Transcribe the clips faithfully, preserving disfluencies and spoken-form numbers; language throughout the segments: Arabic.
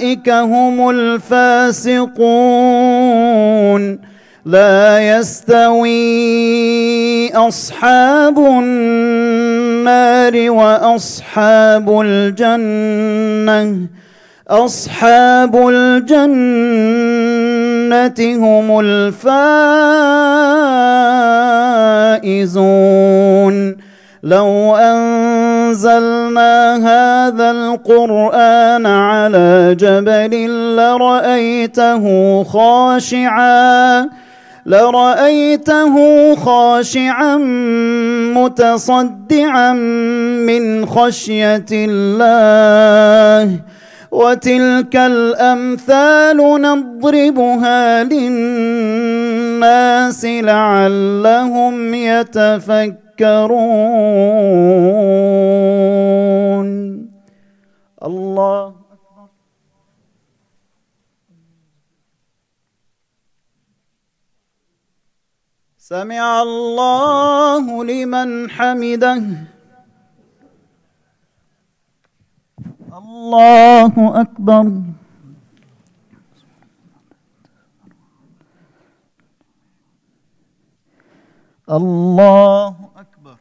أولئك هم الفاسقون. لا يستوي أصحاب النار وأصحاب الجنة أصحاب الجنة هم الفائزون. لو أنزلنا هذا القرآن على جبل لرأيته خاشعاً لرأيته خاشعاً متصدعاً من خشية الله. وتلك الأمثال نضربها للناس لعلهم يتفكرون. الله أكبر. سمع الله لمن حمده. الله أكبر. الله أكبر.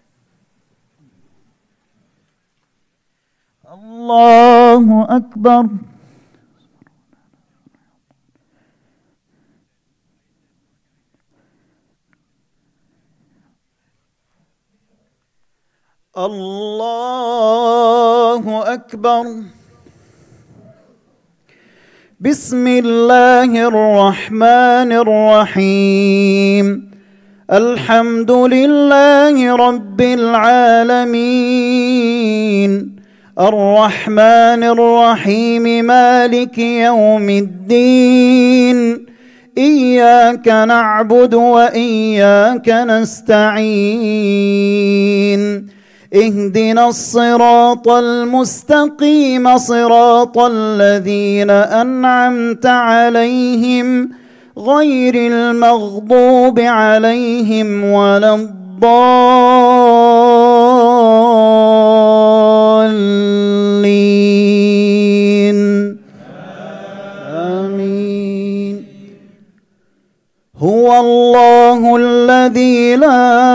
الله أكبر. الله أكبر. بسم الله الرحمن الرحيم. الحمد لله رب العالمين الرحمن الرحيم مالك يوم الدين. إياك نعبد وإياك نستعين. اهدنا الصراط المستقيم صراط الذين أنعمت عليهم غير المغضوب عليهم ولا الضالين. آمين. هو الله الذي لا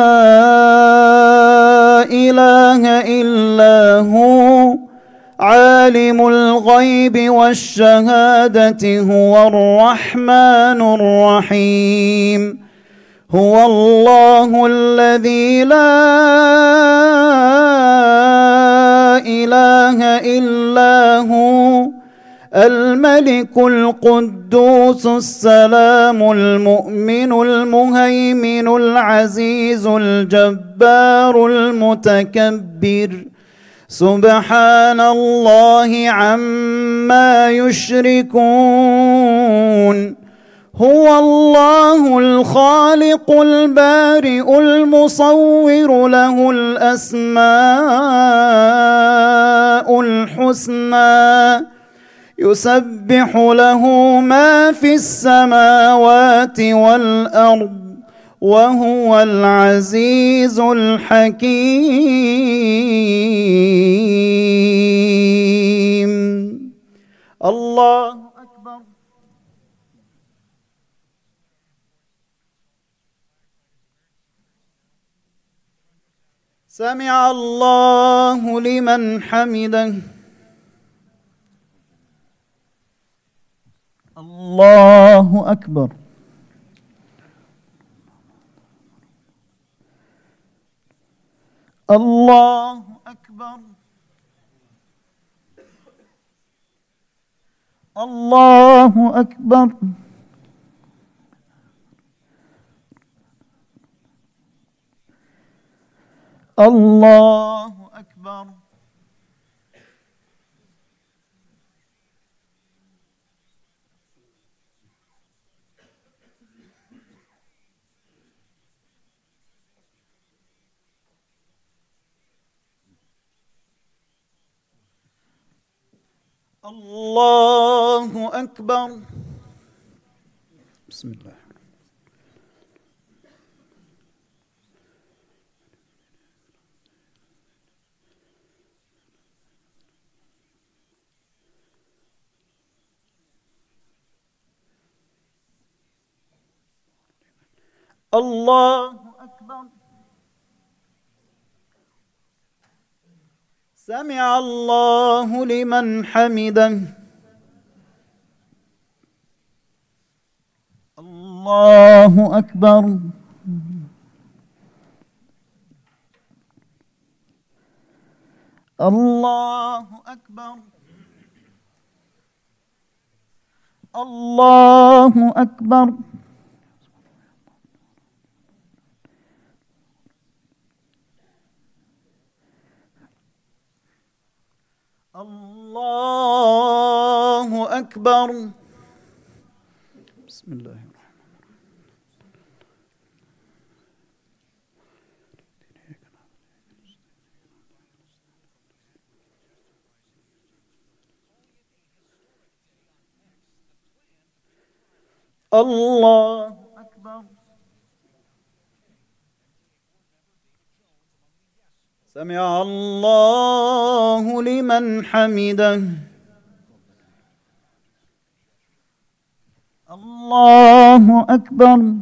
إله إلا هو عالم الغيب والشهادة هو الرحمن الرحيم. هو الله الذي لا إله إلا هو الملك القدوس السلام المؤمن المهيمن العزيز الجبار المتكبر. سبحان الله عما يشركون. هو الله الخالق البارئ المصور له الأسماء الحسنى يسبح له ما في السماوات والأرض وهو العزيز الحكيم. الله أكبر. سمع الله لمن حمده. الله أكبر. الله أكبر. الله أكبر. الله أكبر. الله أكبر. بسم الله. الله أكبر. سمع الله لمن حمده. الله أكبر. الله أكبر. الله أكبر. الله أكبر. بسم الله الرحمن الرحيم. الله أكبر. سمع الله لمن حمده. الله أكبر.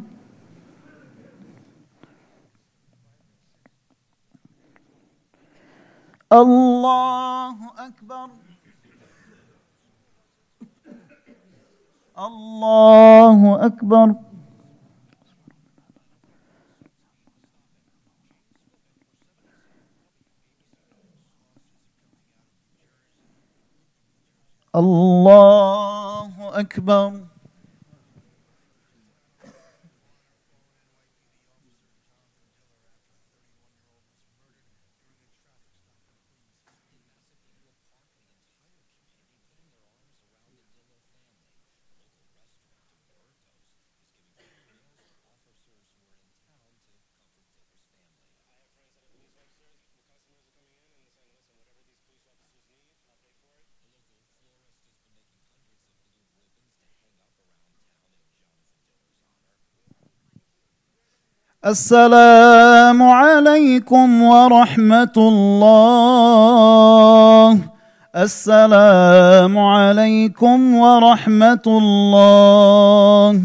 الله أكبر. الله أكبر. الله أكبر. السلام عليكم ورحمة الله. السلام عليكم ورحمة الله.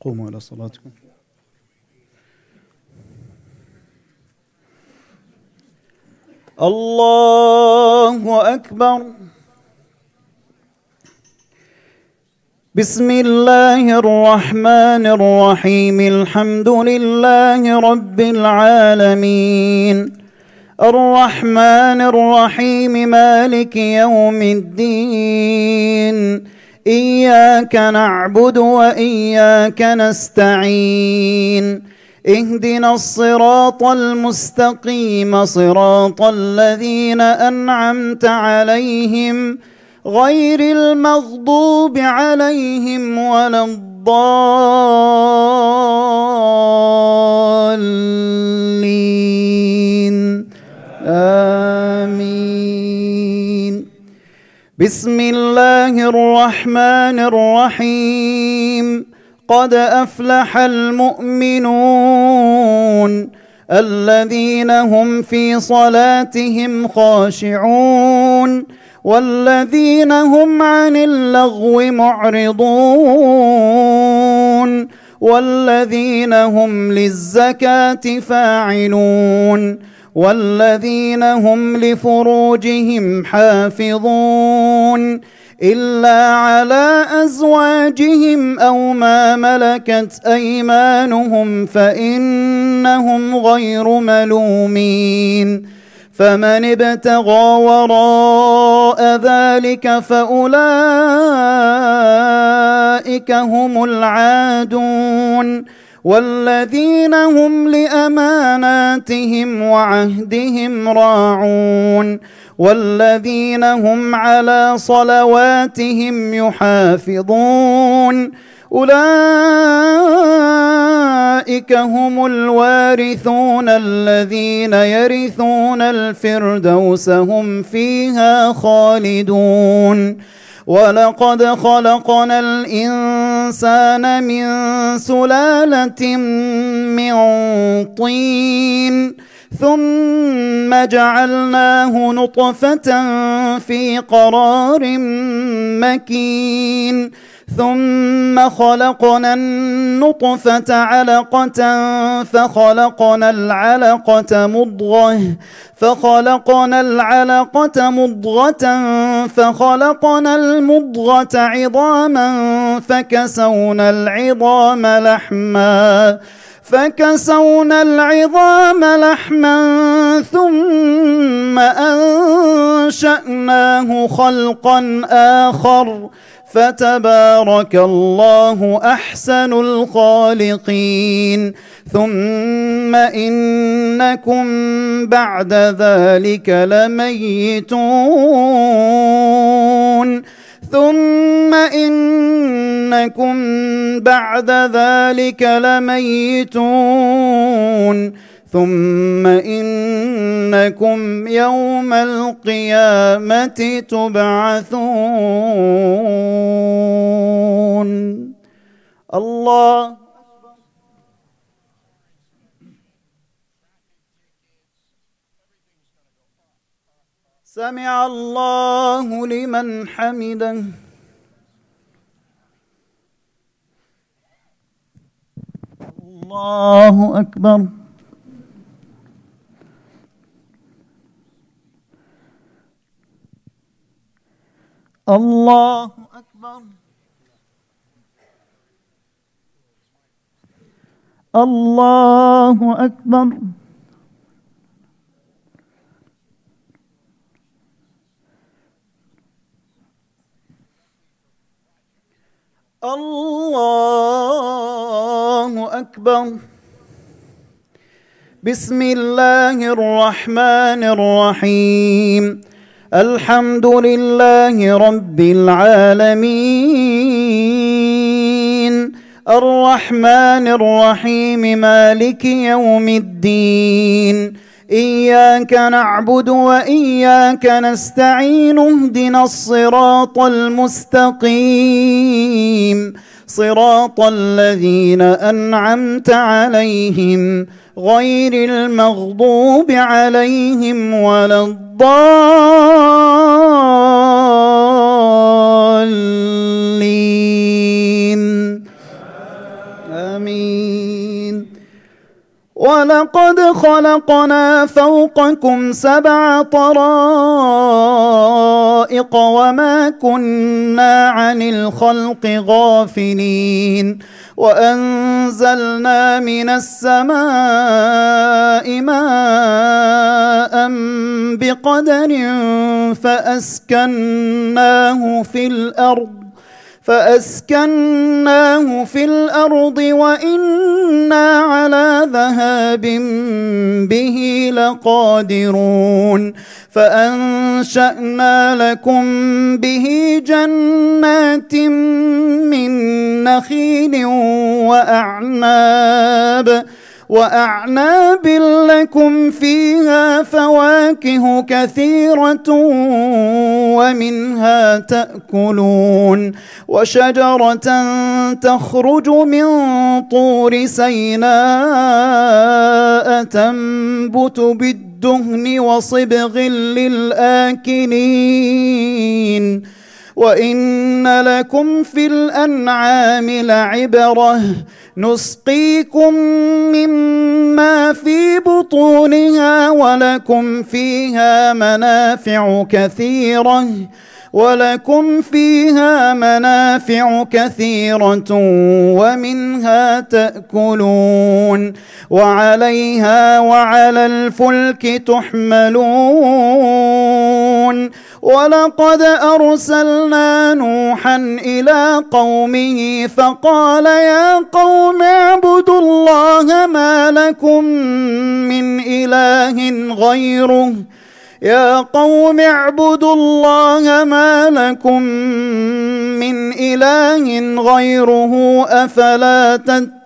قوموا إلى صلاتكم. الله أكبر. بسم الله الرحمن الرحيم. الحمد لله رب العالمين، الرحمن الرحيم، مالك يوم الدين، إياك نعبد وإياك نستعين، اهدنا الصراط المستقيم، صراط الذين أنعمت عليهم غير المغضوب عليهم ولا الضالين. آمين. بسم الله الرحمن الرحيم. قد أفلح المؤمنون الذين هم في صلاتهم خاشعون والذين هم عن اللغو معرضون والذين هم للزكاة فاعلون والذين هم لفروجهم حافظون إلا على أزواجهم أو ما ملكت أيمانهم فإنهم غير ملومين، فمن ابتغى وراء ذلك فأولئك هم العادون والذين هم لأماناتهم وعهدهم راعون والذين هم على صلواتهم يحافظون، أولئك هم الوارثون الذين يرثون الفردوس هم فيها خالدون. ولقد خلقنا الإنسان من سلالة من طين ثم جعلناه نطفة في قرار مكين ثم خلقنا النطفة علقة فخلقنا العلقة مضغة فخلقنا العلقة مضغة فخلقنا المضغة عظاما فكسونا العظام لحما فكسونا العظام لحما ثم أنشأناه خلقا آخر فتبارك الله أحسن الخالقين. ثم إنكم بعد ذلك لميتون ثم إنكم بعد ذلك لميتون ثم إنكم يوم القيامة تبعثون. الله سمع الله لمن حمده. الله أكبر. الله أكبر. الله أكبر. الله أكبر. بسم الله الرحمن الرحيم. الحمد لله رب العالمين، الرحمن الرحيم، مالك يوم الدين، إياك نعبد وإياك نستعين، اهدنا الصراط المستقيم، صراط الذين أنعمت عليهم غير المغضوب عليهم ولا الضالين. ولقد خلقنا فوقكم سبع طرائق وما كنا عن الخلق غافلين وأنزلنا من السماء ماء بقدر فأسكناه في الأرض فأسكناه في الأرض وإنا على ذهاب به لقادرون فأنشأنا لكم به جنات من نخيل وأعناب وأعناب لكم فيها فواكه كثيرة ومنها تأكلون وشجرة تخرج من طور سيناء تنبت بالدهن وصبغ للآكلين وإن لكم في الأنعام لعبرة نسقيكم مما في بطونها ولكم فيها منافع كثيرة ولكم فيها منافع كثيرة ومنها تأكلون وعليها وعلى الفلك تحملون ولقد أرسلنا نوحا إلى قومه فقال يا قوم اعبدوا الله ما لكم من إله غيره يا قوم اعبدوا الله ما لكم من إله غيره أفلا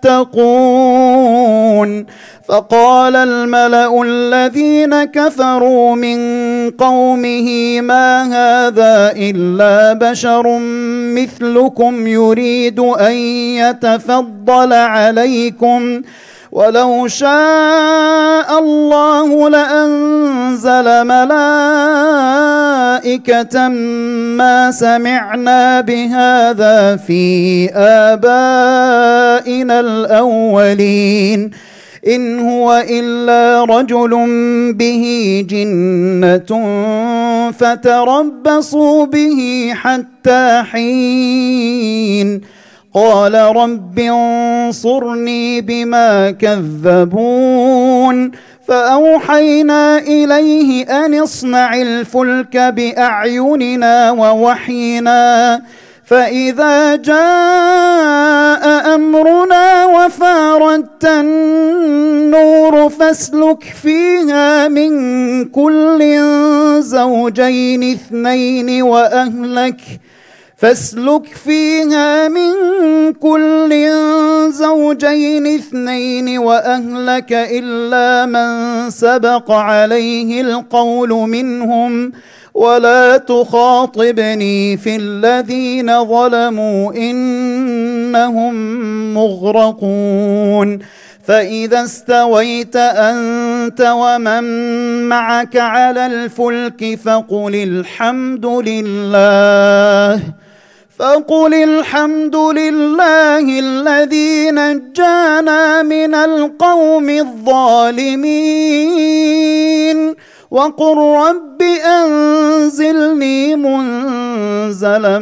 تتقون فقال الملأ الذين كفروا من قومه ما هذا إلا بشر مثلكم يريد أن يتفضل عليكم ولو شاء الله لأنزل ملائكة ما سمعنا بهذا في آبائنا الأولين إن هو إلا رجل به جنة فتربصوا به حتى حين قال رب انصرني بما كذبون فأوحينا إليه أن اصنع الفلك بأعيننا ووحينا فإذا جاء أمرنا وفارت النور فاسلك فيها من كل زوجين اثنين وأهلك فاسلك فيها من كل زوجين اثنين وأهلك إلا من سبق عليه القول منهم ولا تخاطبني في الذين ظلموا إنهم مغرقون فإذا استويت أنت ومن معك على الفلك فقل الحمد لله فقل الحمد لله الذي نجانا من القوم الظالمين وقل رب أنزلني منزلا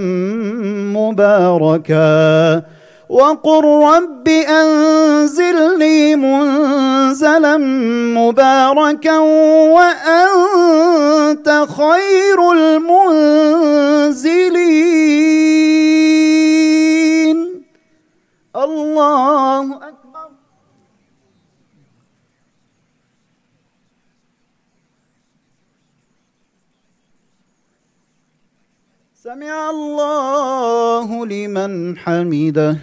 مباركا وقل رب أنزلني منزلا مباركا وأنت خير المنزلين. الله أكبر. سمع الله لمن حمده.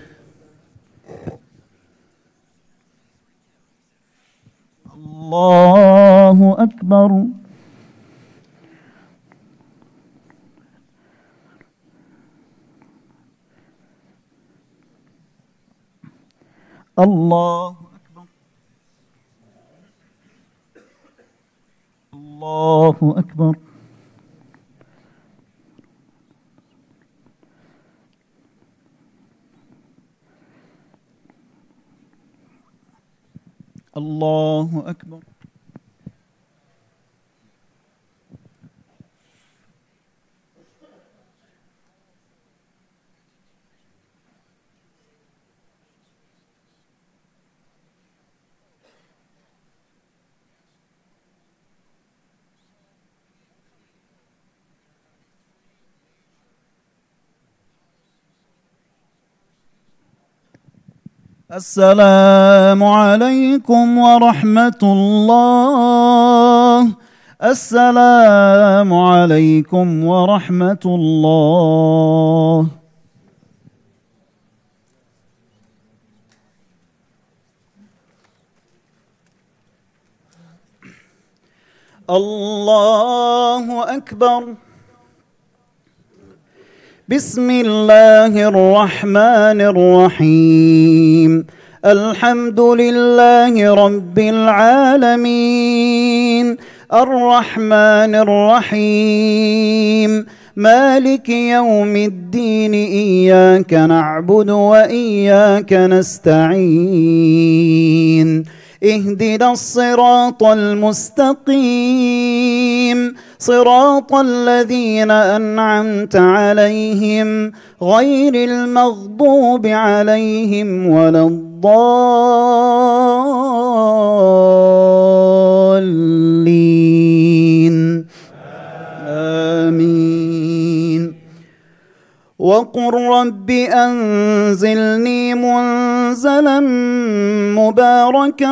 الله أكبر. الله أكبر. الله أكبر. الله الله أكبر. السلام عليكم ورحمة الله. السلام عليكم ورحمة الله. الله أكبر. بسم الله الرحمن الرحيم. الحمد لله رب العالمين الرحمن الرحيم مالك يوم الدين. إياك نعبد وإياك نستعين. اهدنا الصراط المستقيم صراط الذين أنعمت عليهم غير المغضوب عليهم ولا الضالين. آمين. وقل رب أنزلني منزلا مباركا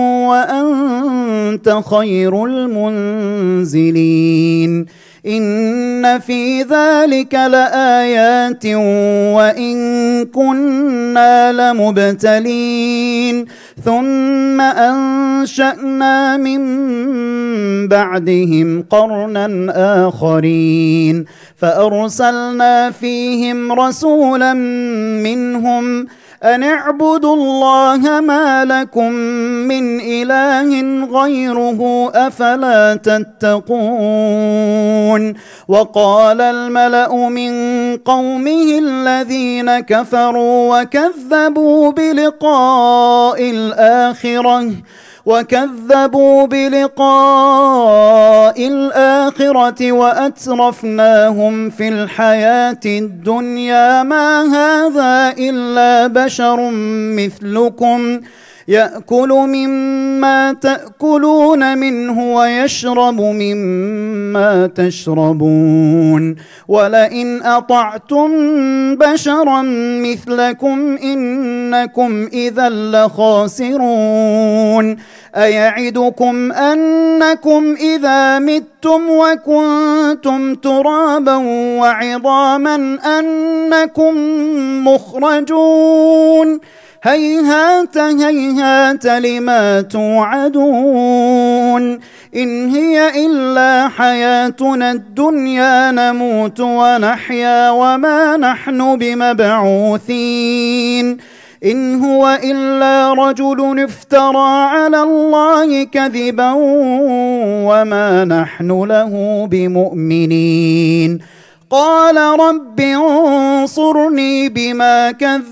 وأنت خير المنزلين. إن في ذلك لآيات وإن كنا لمبتلين. ثم أنشأنا من بعدهم قرنا آخرين فأرسلنا فيهم رسولا منهم أن اعبدوا الله ما لكم من إله غيره أفلا تتقون. وقال الملأ من قومه الذين كفروا وكذبوا بلقاء الآخرة وكذبوا بلقاء الآخرة وأترفناهم في الحياة الدنيا ما هذا إلا بشر مثلكم يأكل مما تأكلون منه ويشرب مما تشربون ولئن أطعتم بشرا مثلكم إنكم إذا لخاسرون. أيعدكم أنكم إذا متم وكنتم ترابا وعظاما أنكم مخرجون. هيهات هيهات لما توعدون. إن هي إلا حياتنا الدنيا نموت ونحيا وما نحن بمبعوثين. إن هو إلا رجل افترى على الله كذبا وما نحن له بمؤمنين. قال رب انصرني بما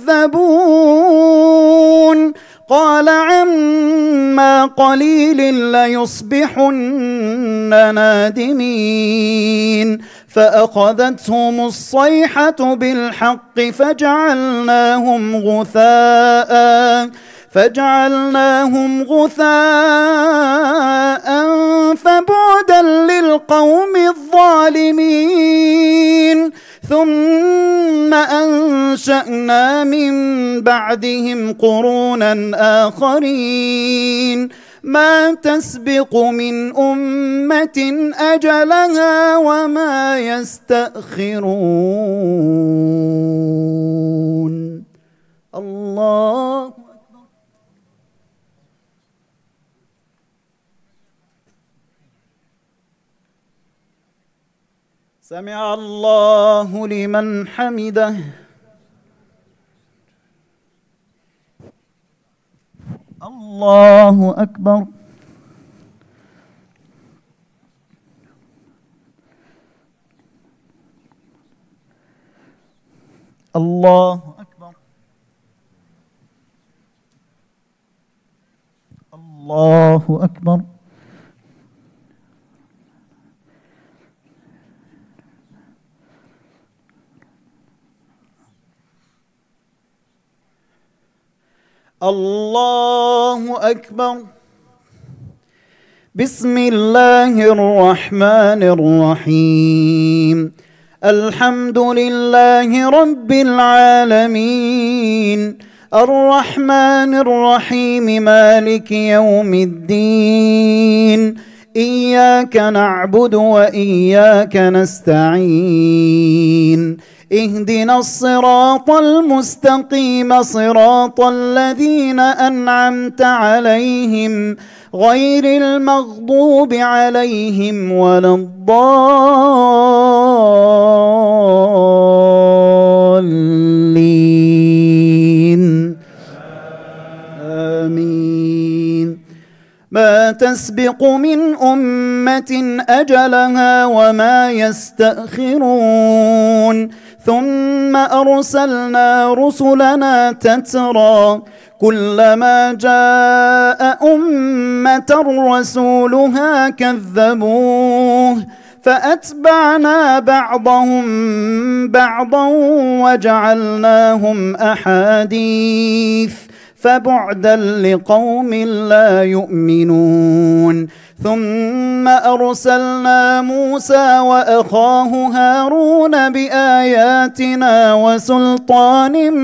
كذبون. قال عما قليل ليصبحن نادمين. فأخذتهم الصيحة بالحق فجعلناهم غثاء فجعلناهم غثاء فبعدا للقوم الظالمين. ثم أنشأنا من بعدهم قرونا آخرين ما تسبق من أمة أجلها وما يستأخرون. الله سمع الله لمن حمده. الله أكبر. الله أكبر. الله الله أكبر. بسم الله الرحمن الرحيم. الحمد لله رب العالمين، الرحمن الرحيم، مالك يوم الدين، إياك نعبد وإياك نستعين، اهدنا الصراط المستقيم، صراط الذين أنعمت عليهم غير المغضوب عليهم ولا الضالين. آمين. ما تسبق من أمة أجلها وما يستأخرون، ثم أرسلنا رسلنا تترى، كلما جاء أمة رسولها كذبوه، فأتبعنا بعضهم بعضا وجعلناهم أحاديث، فبعدا لقوم لا يؤمنون. ثم أرسلنا موسى وأخاه هارون بآياتنا وسلطان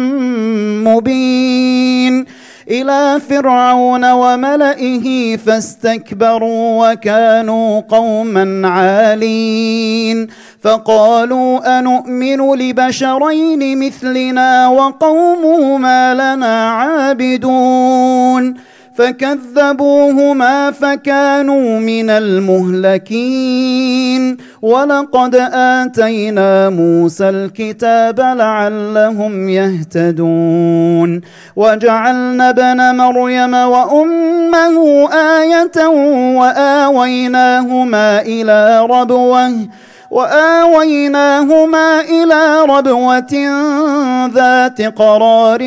مبين إلى فرعون وملئه فاستكبروا وكانوا قوما عالين، فقالوا أنؤمن لبشرين مثلنا وقومهما لنا عابدون، فكذبوهما فكانوا من المهلكين. ولقد آتينا موسى الكتاب لعلهم يهتدون، وجعلنا ابن مريم وأمه آية وآويناهما إلى ربوة وآويناهما إلى ربوة ذات قرار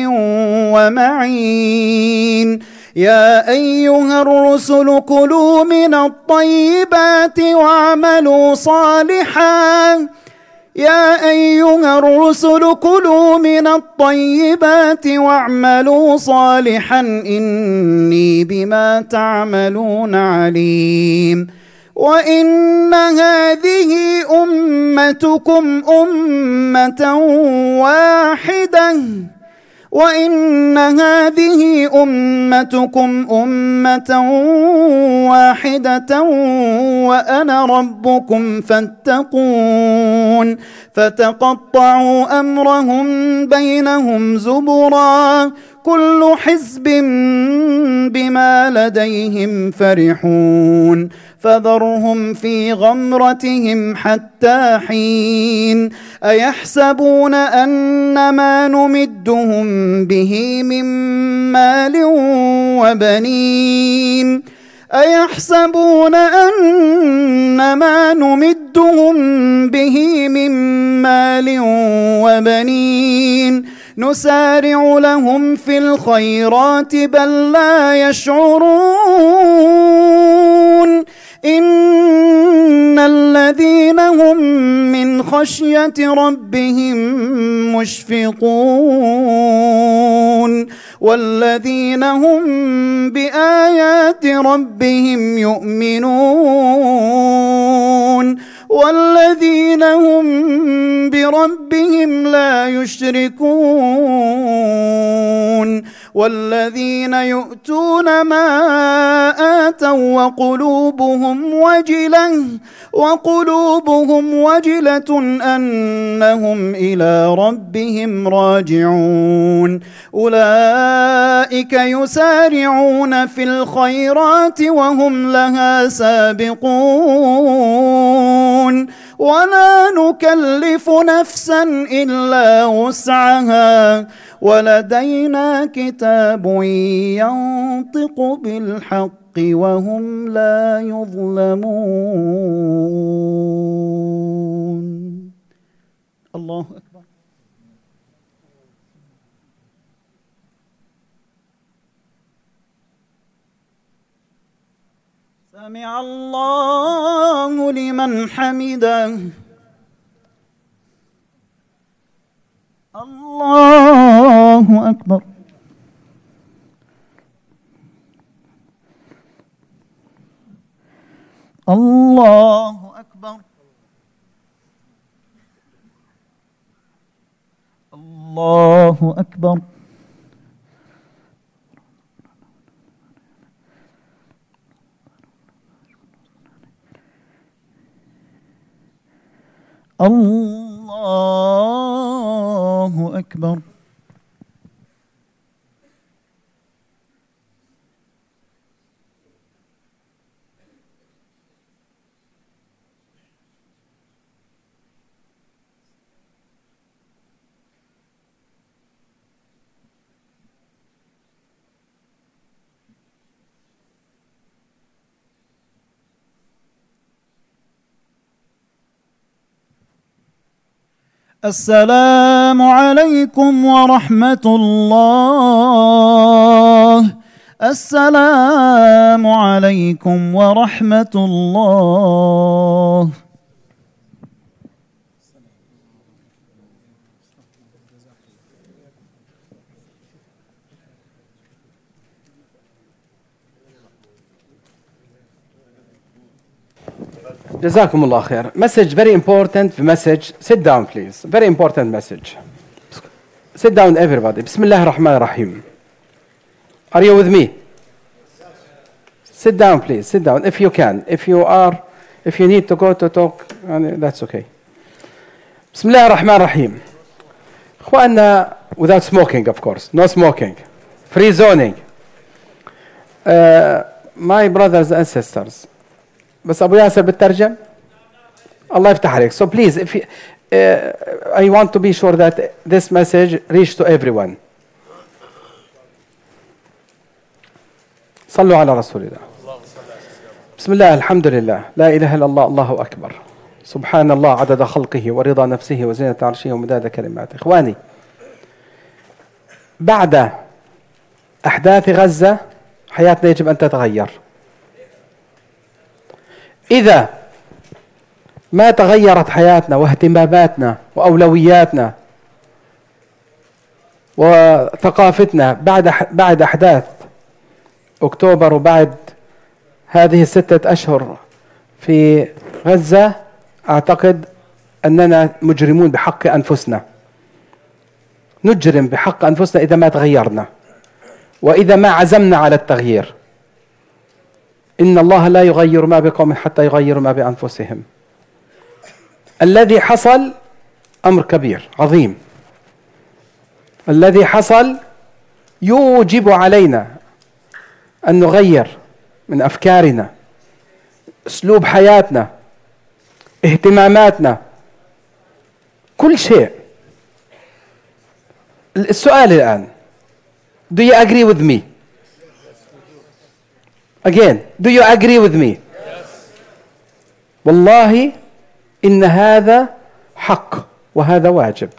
ومعين. يا أيها الرسل كلوا من الطيبات واعملوا صالحا يا أيها الرسل كلوا من الطيبات واعملوا صالحا إني بما تعملون عليم. وإن هذه أمتكم أمة واحدة وإن هذه أمتكم أمة واحدة وأنا ربكم فاتقون. فتقطعوا أمرهم بينهم زبرا، كل حزب بما لديهم فرحون. فذرهم في غمرتهم حتى حين. أيحسبون أن ما نمدهم به من مال وبنين أيحسبون أن ما نمدهم به من مال وبنين نسارع لهم في الخيرات بل لا يشعرون. إن الذين هم من خشية ربهم مشفقون والذين هم بآيات ربهم يؤمنون والذين هم بربهم لا يشركون والذين يؤتون ما آتوا وقلوبهم وجلة وقلوبهم وجلة أنهم إلى ربهم راجعون. أولئك يسارعون في الخيرات وهم لها سابقون ولا نكلف نفسا إلا وسعها ولدينا كتاب ينطق بالحق وهم لا يظلمون. الله أكبر. سمع الله لمن حمده. الله أكبر. الله أكبر. الله أكبر. الله أكبر. السلام عليكم ورحمة الله. السلام عليكم ورحمة الله. جزاكم الله خير. Message very important message. Sit down please. Very important message. Sit down everybody. بسم الله الرحمن الرحيم. Are you with me? Sit down please. Sit down if you can. If you are, if you need to go to talk, that's okay. بسم الله الرحمن الرحيم. إخواننا, without smoking of course. No smoking. Free zoning. Uh, my brothers and sisters. بس أبو ياسر بترجم. الله يفتح عليك. So please, if you, uh, I want to be sure that this message reach to everyone. صلوا على رسول الله. بسم الله الحمد لله لا إله إلا الله الله أكبر. سبحان الله عدد خلقه ورضا نفسه وزينة عرشه ومداد كلماته. إخواني, بعد أحداث غزة حياتنا يجب أن تتغير. إذا ما تغيرت حياتنا واهتماماتنا وأولوياتنا وثقافتنا بعد بعد أحداث أكتوبر وبعد هذه الستة أشهر في غزة, أعتقد أننا مجرمون بحق أنفسنا. نجرم بحق أنفسنا إذا ما تغيرنا وإذا ما عزمنا على التغيير. إن الله لا يغير ما بقوم حتى يغيروا ما بأنفسهم. الذي حصل أمر كبير عظيم. الذي حصل يوجب علينا أن نغير من أفكارنا, أسلوب حياتنا, اهتماماتنا, كل شيء. السؤال الآن, do you agree with me? Again, do you agree with me? Yes. والله إن هذا حق وهذا واجب.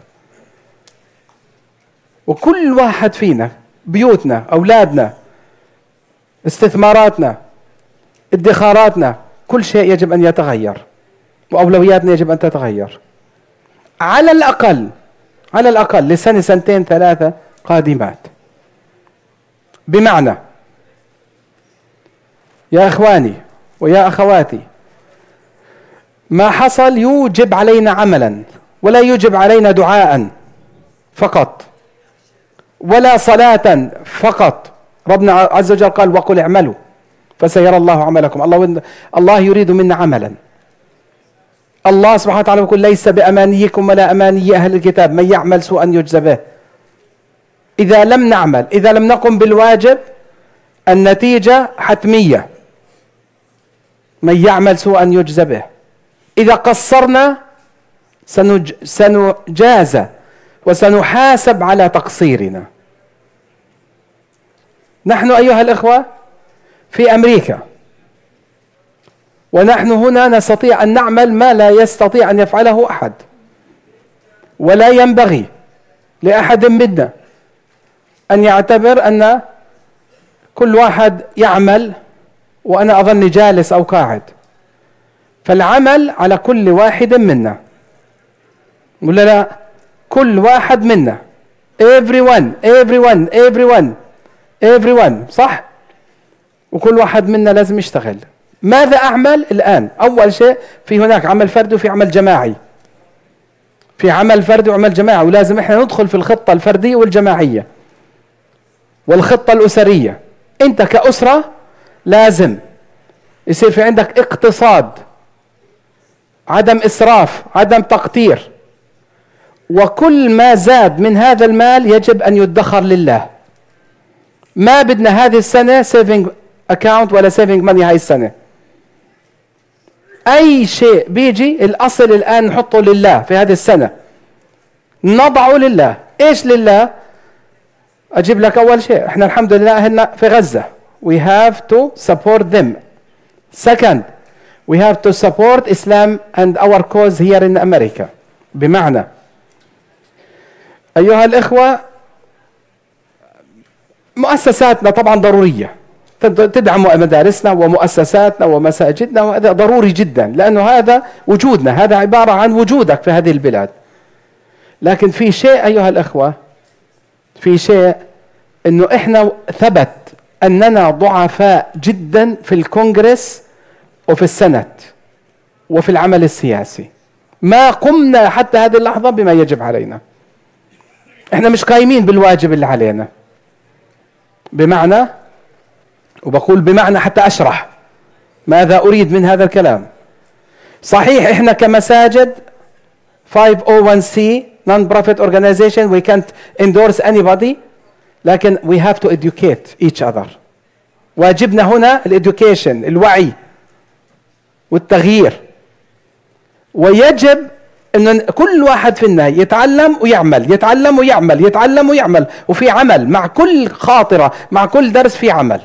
وكل واحد فينا, بيوتنا, أولادنا, استثماراتنا, ادخاراتنا, كل شيء يجب أن يتغير وأولوياتنا يجب أن تتغير. على الأقل على الأقل لسنة سنتين ثلاثة قادمات. بمعنى يا إخواني ويا أخواتي, ما حصل يوجب علينا عملا ولا يوجب علينا دعاء فقط ولا صلاة فقط. ربنا عز وجل قال وقل اعملوا فسيرى الله عملكم. الله الله يريد منا عملا. الله سبحانه وتعالى يقول ليس بأمانيكم ولا أماني أهل الكتاب من يعمل سوءا يجزى به. إذا لم نعمل, إذا لم نقم بالواجب, النتيجة حتمية. من يعمل سوءا يجزى به. إذا قصرنا سنج سنجازى وسنحاسب على تقصيرنا. نحن أيها الإخوة في أمريكا, ونحن هنا نستطيع أن نعمل ما لا يستطيع أن يفعله أحد, ولا ينبغي لأحد منا أن يعتبر أن كل واحد يعمل وأنا أظني جالس أو قاعد. فالعمل على كل واحد منا, ولا لا؟ كل واحد منا, everyone everyone everyone everyone, صح؟ وكل واحد منا لازم يشتغل. ماذا أعمل الآن؟ أول شيء في هناك عمل فردي وفي عمل جماعي. في عمل فردي وعمل جماعي، ولازم احنا ندخل في الخطة الفردية والجماعية والخطة الأسرية. انت كأسرة لازم يصير في عندك اقتصاد، عدم إسراف، عدم تقتير، وكل ما زاد من هذا المال يجب أن يدخر لله. ما بدنا هذه السنة سيفينج اكاونت ولا سيفينج ماني هاي السنة. أي شيء بيجي الأصل الآن نحطه لله في هذه السنة، نضعه لله. إيش لله؟ أجيب لك أول شيء، إحنا الحمد لله هنا في غزة. We have to support them. Second, we have to support Islam and our cause here in America. بمعنى أيها الإخوة، مؤسساتنا طبعا ضرورية، تدعم مدارسنا ومؤسساتنا ومساجدنا، وهذا ضروري جدا لأنه هذا وجودنا، هذا عبارة عن وجودك في هذه البلاد. لكن في شيء أيها الإخوة، في شيء أنه إحنا ثبت أننا ضعفاء جدا في الكونغرس وفي السنت وفي العمل السياسي. ما قمنا حتى هذه اللحظة بما يجب علينا. إحنا مش قايمين بالواجب اللي علينا. بمعنى، وبقول بمعنى حتى أشرح ماذا أريد من هذا الكلام. صحيح إحنا كمساجد خمسمية وواحد سي non-profit organization, we can't endorse anybody، لكن we have to educate each other. واجبنا هنا الeducation، الوعي والتغيير. ويجب أن كل واحد فينا يتعلم ويعمل، يتعلم ويعمل، يتعلم ويعمل، وفي عمل مع كل خاطرة، مع كل درس في عمل.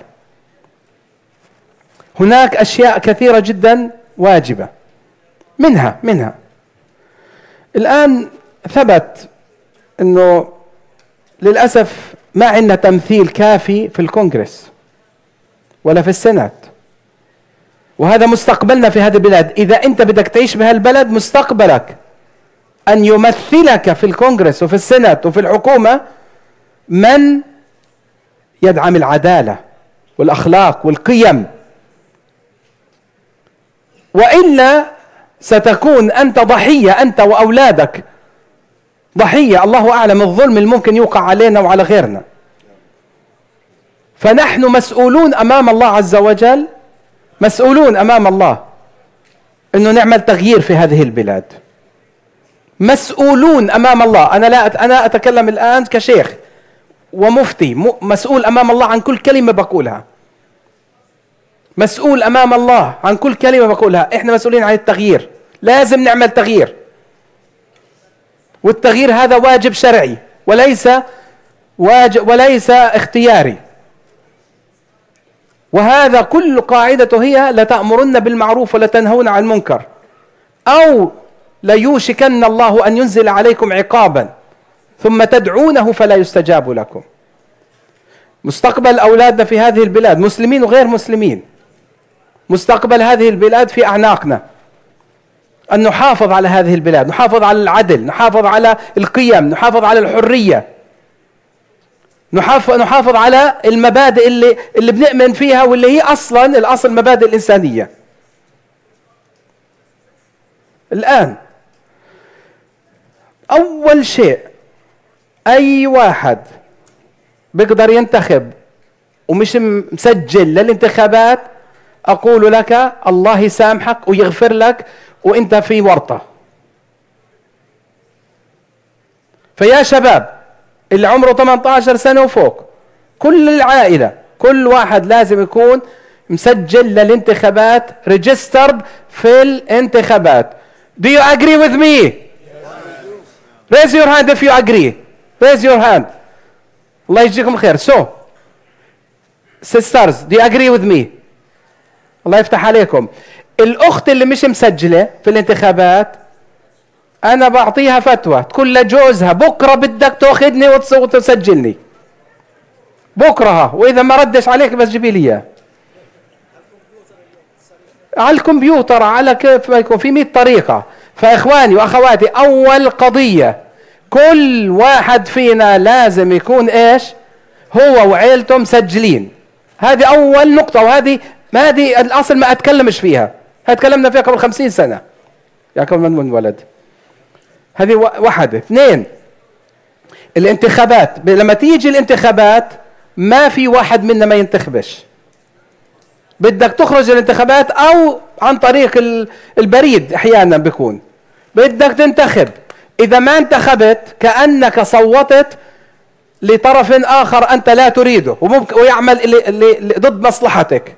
هناك أشياء كثيرة جدا واجبة، منها منها الآن ثبت أنه للأسف ما عندنا تمثيل كافي في الكونغرس ولا في السنات، وهذا مستقبلنا في هذه البلاد. إذا أنت بدك تعيش بهالبلد، مستقبلك أن يمثلك في الكونغرس وفي السنات وفي الحكومة من يدعم العدالة والأخلاق والقيم، وإلا ستكون أنت ضحية، أنت وأولادك ضحية. الله أعلم الظلم الممكن يوقع علينا وعلى غيرنا. فنحن مسؤولون أمام الله عز وجل، مسؤولون أمام الله أنه نعمل تغيير في هذه البلاد. مسؤولون أمام الله. أنا لا أنا أتكلم الآن كشيخ ومفتي، مسؤول أمام الله عن كل كلمة بقولها، مسؤول أمام الله عن كل كلمة بقولها. إحنا مسؤولين عن التغيير، لازم نعمل تغيير، والتغيير هذا واجب شرعي وليس واجب وليس اختياري. وهذا كل قاعدته هي لتأمرن بالمعروف ولا تنهون عن المنكر، أو ليوشكن الله أن ينزل عليكم عقابا ثم تدعونه فلا يستجاب لكم. مستقبل أولادنا في هذه البلاد، مسلمين وغير مسلمين، مستقبل هذه البلاد في أعناقنا. أن نحافظ على هذه البلاد، نحافظ على العدل، نحافظ على القيم، نحافظ على الحرية، نحافظ نحافظ على المبادئ اللي اللي بنؤمن فيها، واللي هي أصلا الأصل مبادئ الإنسانية. الآن أول شيء، أي واحد بيقدر ينتخب ومش مسجل للانتخابات، أقول لك الله يسامحك ويغفر لك وإنت في ورطة. فيا شباب اللي عمره ثمانية عشر سنة وفوق، كل العائلة، كل واحد لازم يكون مسجل للانتخابات، registered في الانتخابات. Do you agree with me? Raise your hand if you agree. Raise your hand. الله يجزيكم الخير. So, sisters, do you agree with me? الله يفتح عليكم. الأخت اللي مش مسجلة في الانتخابات، أنا بعطيها فتوى، تقول لجوزها بكرة بدك تأخذني وتسجلني بكرة، وإذا ما ردش عليك بس جيبي لي إياه على الكمبيوتر، على كيف ما يكون، في مئة طريقة. فإخواني وأخواتي، أول قضية كل واحد فينا لازم يكون إيش؟ هو وعيلته مسجلين. هذه أول نقطة، وهذه ما هذه الاصل ما اتكلمش فيها، هاي تكلمنا فيها قبل خمسين سنة يا كم من ولد. هذه واحدة. اثنين، الانتخابات، لما تيجي الانتخابات ما في واحد منا ما ينتخبش، بدك تخرج الانتخابات او عن طريق البريد احيانا بيكون بدك تنتخب. اذا ما انتخبت كأنك صوتت لطرف اخر انت لا تريده وممكن ويعمل ضد مصلحتك.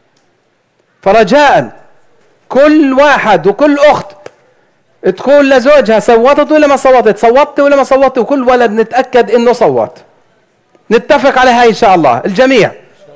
فرجاء كل واحد وكل اخت تقول لزوجها صوتت ولا ما صوتت، صوتت ولا ما صوتت، وكل ولد نتأكد انه صوت. نتفق على هاي ان شاء الله الجميع.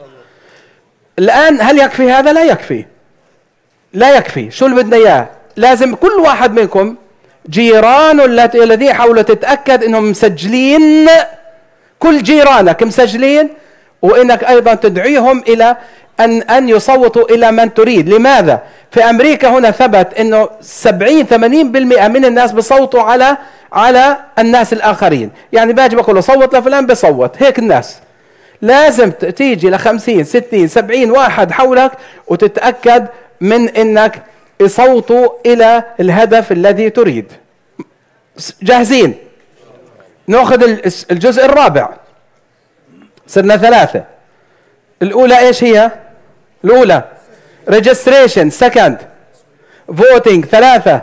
الان هل يكفي هذا؟ لا يكفي، لا يكفي. شو اللي بدنا اياه؟ لازم كل واحد منكم جيرانه الذين حاولوا تتأكد انهم مسجلين، كل جيرانك مسجلين، وانك ايضا تدعيهم الى ان ان يصوتوا الى من تريد. لماذا؟ في امريكا هنا ثبت انه سبعين ثمانين بالمئة من الناس بصوتوا على على الناس الاخرين. يعني باجي بقول له صوت لفلان بصوت، هيك الناس. لازم تيجي لخمسين ستين سبعين واحد حولك وتتأكد من انك يصوتوا الى الهدف الذي تريد. جاهزين؟ ناخذ الجزء الرابع. صرنا ثلاثة. الأولى إيش هي؟ الأولى registration. second voting. ثلاثة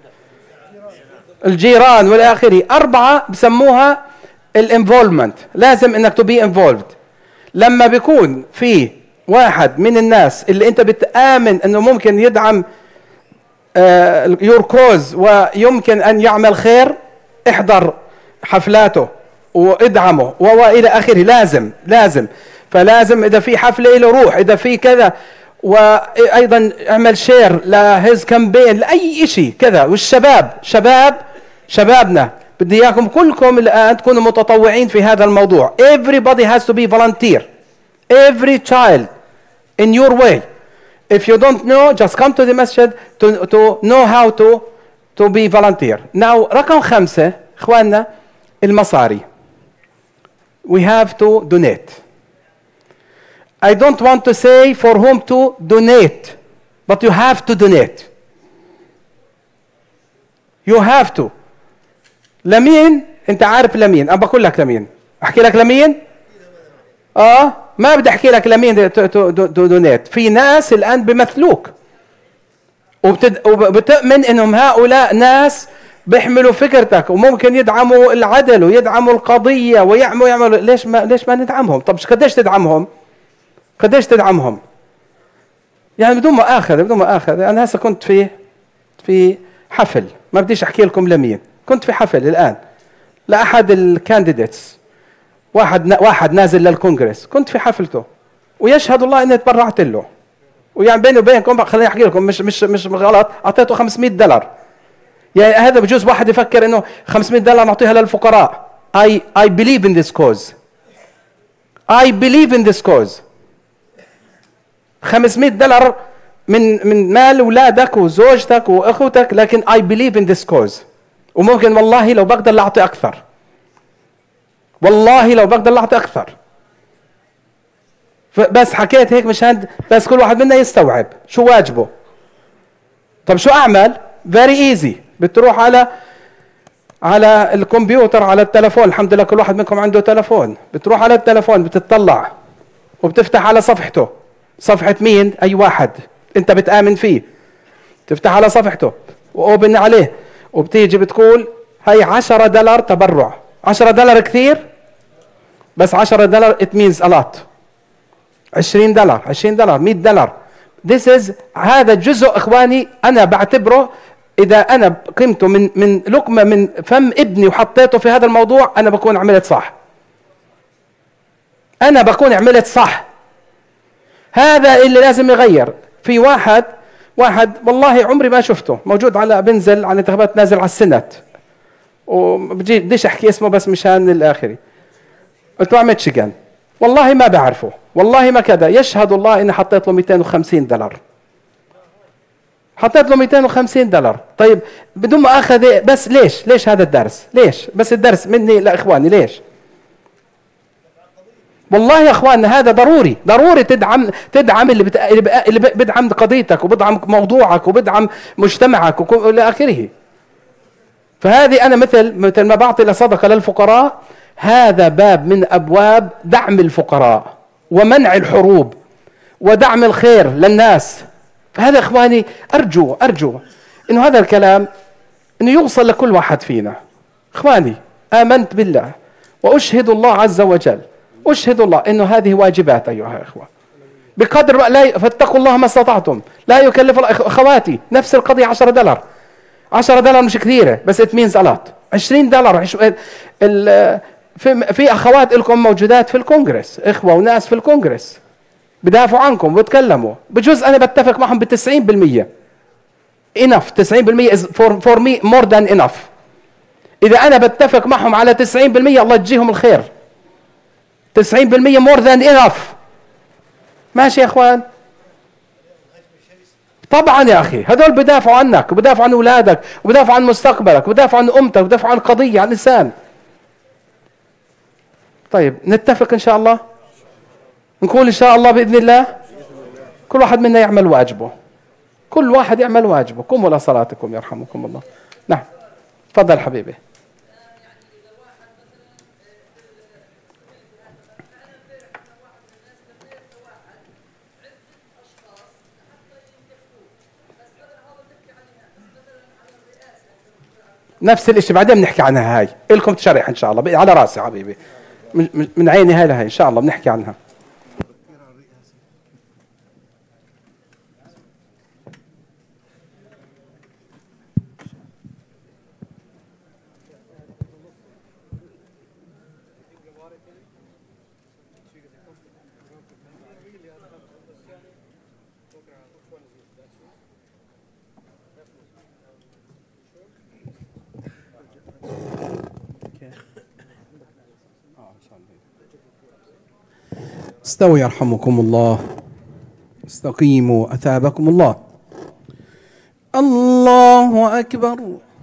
الجيران والى اخره. أربعة بسموها الانفولمنت. لازم انك تبي انفولفد. لما بيكون في واحد من الناس اللي انت بتآمن انه ممكن يدعم يور كوز ويمكن ان يعمل خير، احضر حفلاته وادعمه والى اخره. لازم لازم فلازم اذا في حفله له روح، اذا في كذا، وايضا اعمل شير لهيز كامبين لاي شيء كذا. والشباب شباب شبابنا بدي اياكم كلكم الان تكونوا متطوعين في هذا الموضوع. Everybody has to be volunteer. Every child in your way. If you don't know, just come to the masjid to to know how to to be volunteer. Now رقم خمسة اخواننا المصاري. We have to donate. I don't want to say for whom to donate, but you have to donate. You have to. لمين؟ انت عارف لمين؟ انا بقول لك لمين. احكي لك لمين؟ اه ما بدي احكي لك لمين دونيت. في ناس الان بمثلوك وبتد... وبتؤمن انهم هؤلاء ناس بيحملوا فكرتك وممكن يدعموا العدل ويدعموا القضيه ويعملوا يعملوا. ليش ما ليش ما ندعمهم؟ طب قديش تدعمهم؟ قديش تدعمهم؟ يعني بدون مؤاخذه بدون مؤاخذه. انا هسه كنت في في حفل، ما بديش احكي لكم لمين. كنت في حفل الان لاحد الكانديديتس، واحد واحد نازل للكونغرس. كنت في حفلته ويشهد الله اني تبرعت له. ويعني بيني وبينكم خليني احكي لكم مش مش مش غلط، اعطيته خمسمئة دولار. يعني هذا بجوز واحد يفكر انه خمسمئة دولار نعطيها للفقراء. I I believe in this cause. I believe in this cause. خمسمئة دولار من من مال اولادك وزوجتك واخوتك، لكن I believe in this cause. وممكن والله لو بقدر لاعطي اكثر. والله لو بقدر لاعطي اكثر. بس حكيت هيك مشان بس كل واحد منا يستوعب شو واجبه. طب شو اعمل؟ very easy. بتروح على على الكمبيوتر، على التلفون. الحمد لله كل واحد منكم عنده تلفون. بتروح على التلفون بتطلع وبتفتح على صفحته. صفحة مين؟ اي واحد انت بتآمن فيه. تفتح على صفحته واوبن عليه وبتيجي بتقول هي عشرة دولار تبرع. عشرة دولار كثير؟ بس عشرة دولار it means a lot. عشرين دولار عشرين دولار مئة دولار. This is هذا الجزء اخواني انا بعتبره اذا انا قيمته من من لقمه من فم ابني وحطيته في هذا الموضوع انا بكون عملت صح. انا بكون عملت صح. هذا اللي لازم يغير. في واحد واحد والله عمري ما شفته موجود على بنزل على انتخابات، نازل على السنت وبجي بديش احكي اسمه بس مشان الاخري. قلت له ميشيغان. والله ما بعرفه، والله ما كذا. يشهد الله اني حطيت له مئتين وخمسين دولار. حطيت له مئتين وخمسين دولار. طيب بدون ما اخذ بس ليش؟ ليش هذا الدرس؟ ليش؟ بس الدرس مني لاخواني. ليش؟ والله يا اخواننا هذا ضروري، ضروري تدعم تدعم اللي, بت... اللي بدعم قضيتك وبدعم موضوعك وبدعم مجتمعك والى اخره. فهذه انا مثل مثل ما بعطي لصدقه للفقراء، هذا باب من ابواب دعم الفقراء ومنع الحروب ودعم الخير للناس. فهذا اخواني ارجو ارجو انه هذا الكلام انه يوصل لكل واحد فينا. اخواني امنت بالله واشهد الله عز وجل، اشهد الله انه هذه واجبات ايها الاخوه بقدر ما لا، فاتقوا الله ما استطعتم، لا يكلف الله. اخواتي نفس القضيه، عشرة دولار عشرة دولار مش كثيره بس it means a lot. عشرين دولار عش... ال... في في اخوات لكم موجودات في الكونغرس، اخوه وناس في الكونغرس بدافعوا عنكم وبتكلموا، بجوز انا بتفق معهم ب تسعين بالمئة enough. تسعين بالمئة is for, for me more than enough. اذا انا بتفق معهم على تسعين بالمئة الله يجزيهم الخير، تسعين بالمئة more than enough. ماشي يا اخوان؟ طبعا يا اخي هذول بدافعوا عنك وبدافعوا عن اولادك وبدافعوا عن مستقبلك وبدافعوا عن امتك وبدافعوا عن قضيه، عن انسان. طيب نتفق ان شاء الله، نقول ان شاء الله باذن الله كل واحد منا يعمل واجبه، كل واحد يعمل واجبه. قوموا الى صلاتكم يرحمكم الله. نعم تفضل حبيبي. نفس الاشي بعدين بنحكي عنها، هاي لكم تشرح ان شاء الله على راسي حبيبي، من عيني هاي لهاي ان شاء الله بنحكي عنها. استووا يرحمكم الله، استقيموا أثابكم الله. الله أكبر.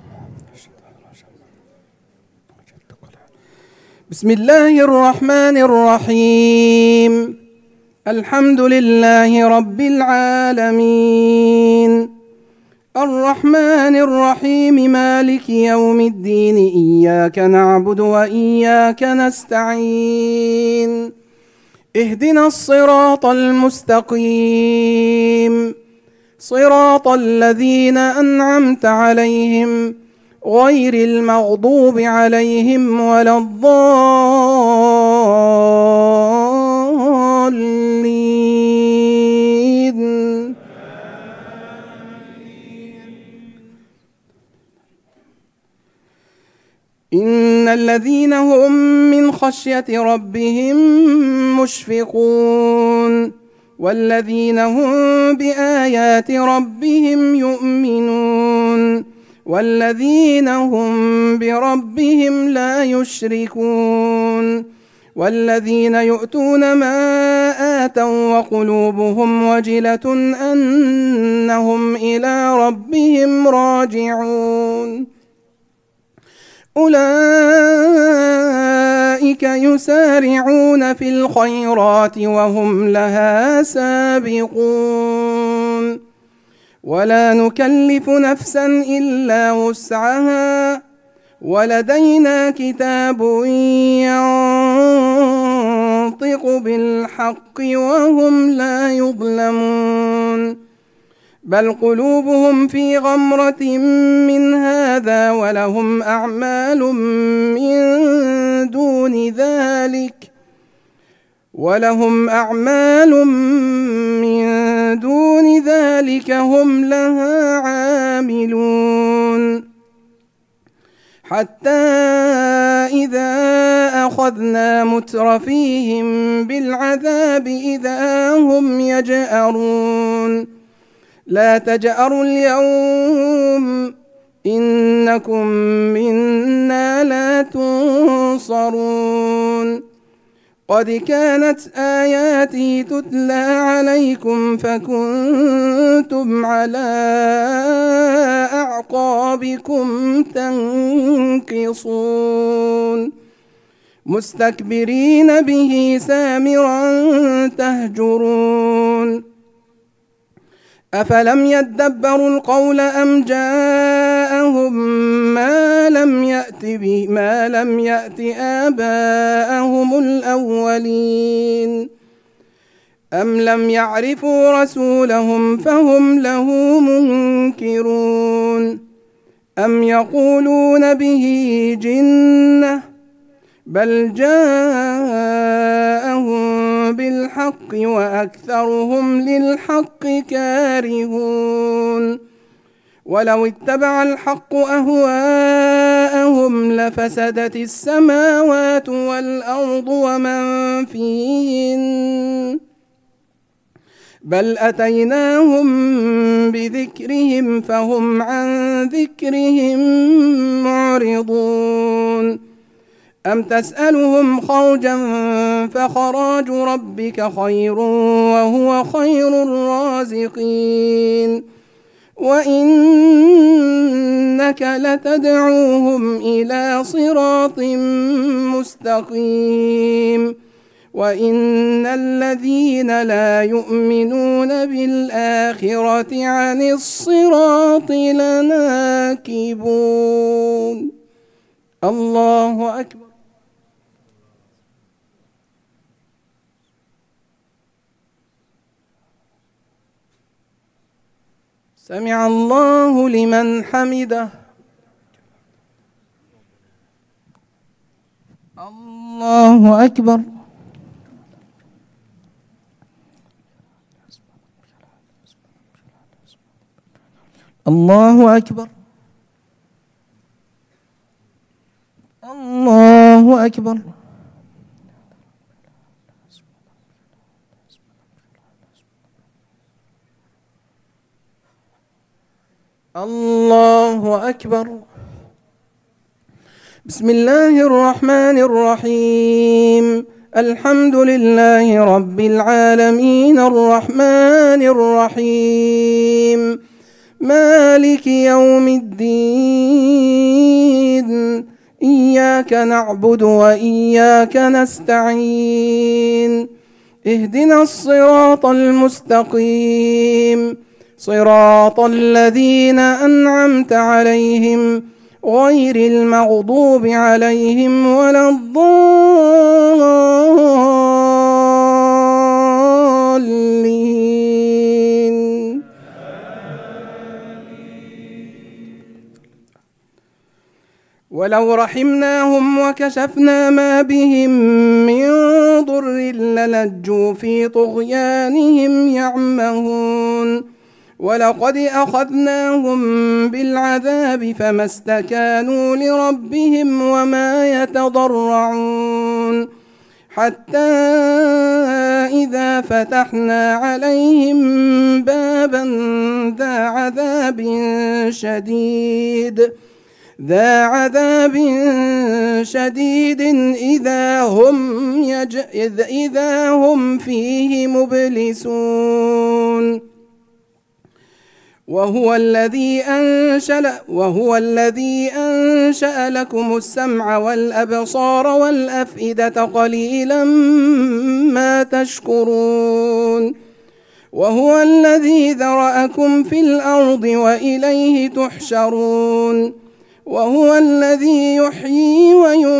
بسم الله الرحمن الرحيم. الحمد لله رب العالمين، الرحمن الرحيم، مالك يوم الدين، إياك نعبد وإياك نستعين، اهدنا الصراط المستقيم، صراط الذين أنعمت عليهم غير المغضوب عليهم ولا الضالين. إن الذين هم من خشية ربهم مشفقون، والذين هم بآيات ربهم يؤمنون، والذين هم بربهم لا يشركون، والذين يؤتون ما آتوا وقلوبهم وجلة أنهم إلى ربهم راجعون، أولئك يسارعون في الخيرات وهم لها سابقون، ولا نكلف نفسا إلا وسعها، ولدينا كتاب ينطق بالحق وهم لا يظلمون، بل قلوبهم في غمرة من هذا ولهم أعمال من دون ذلك ولهم أعمال من دون ذلك هم لها عاملون، حتى إذا أخذنا مترفيهم بالعذاب إذا هم يجأرون، لا تجأروا اليوم إنكم منا لا تنصرون، قد كانت آياتي تتلى عليكم فكنتم على أعقابكم تنكصون، مستكبرين به سامرا تهجرون أفلم يدبروا القول أم جاءهم ما لم يأت به ما لم يأت آباءهم الأولين أم لم يعرفوا رسولهم فهم له منكرون أم يقولون به جنة بل جاءهم بالحق وأكثرهم للحق كارهون ولو اتبع الحق أهواءهم لفسدت السماوات والأرض ومن فيهن بل أتيناهم بذكرهم فهم عن ذكرهم معرضون أم تسألهم خرجا فخراج ربك خير وهو خير الرازقين وإنك لتدعوهم إلى صراط مستقيم وإن الذين لا يؤمنون بالآخرة عن الصراط لناكبون. الله أكبر. سمع الله لمن حمده. الله أكبر. الله أكبر. الله أكبر. الله أكبر. بسم الله الرحمن الرحيم. الحمد لله رب العالمين الرحمن الرحيم مالك يوم الدين إياك نعبد وإياك نستعين اهدنا الصراط المستقيم صراط الذين أنعمت عليهم غير المغضوب عليهم ولا الضالين. ولو رحمناهم وكشفنا ما بهم من ضر للجوا في طغيانهم يعمهون ولقد أخذناهم بالعذاب فما استكانوا لربهم وما يتضرعون حتى إذا فتحنا عليهم بابا ذا عذاب شديد ذا عذاب شديد إذا هم, يج... إذا هم فيه مبلسون وهو الذي أنشأ وهو الذي أنشأ لكم السمع والأبصار والأفئدة قليلا ما تشكرون وهو الذي ذرأكم في الأرض وإليه تحشرون وهو الذي يحيي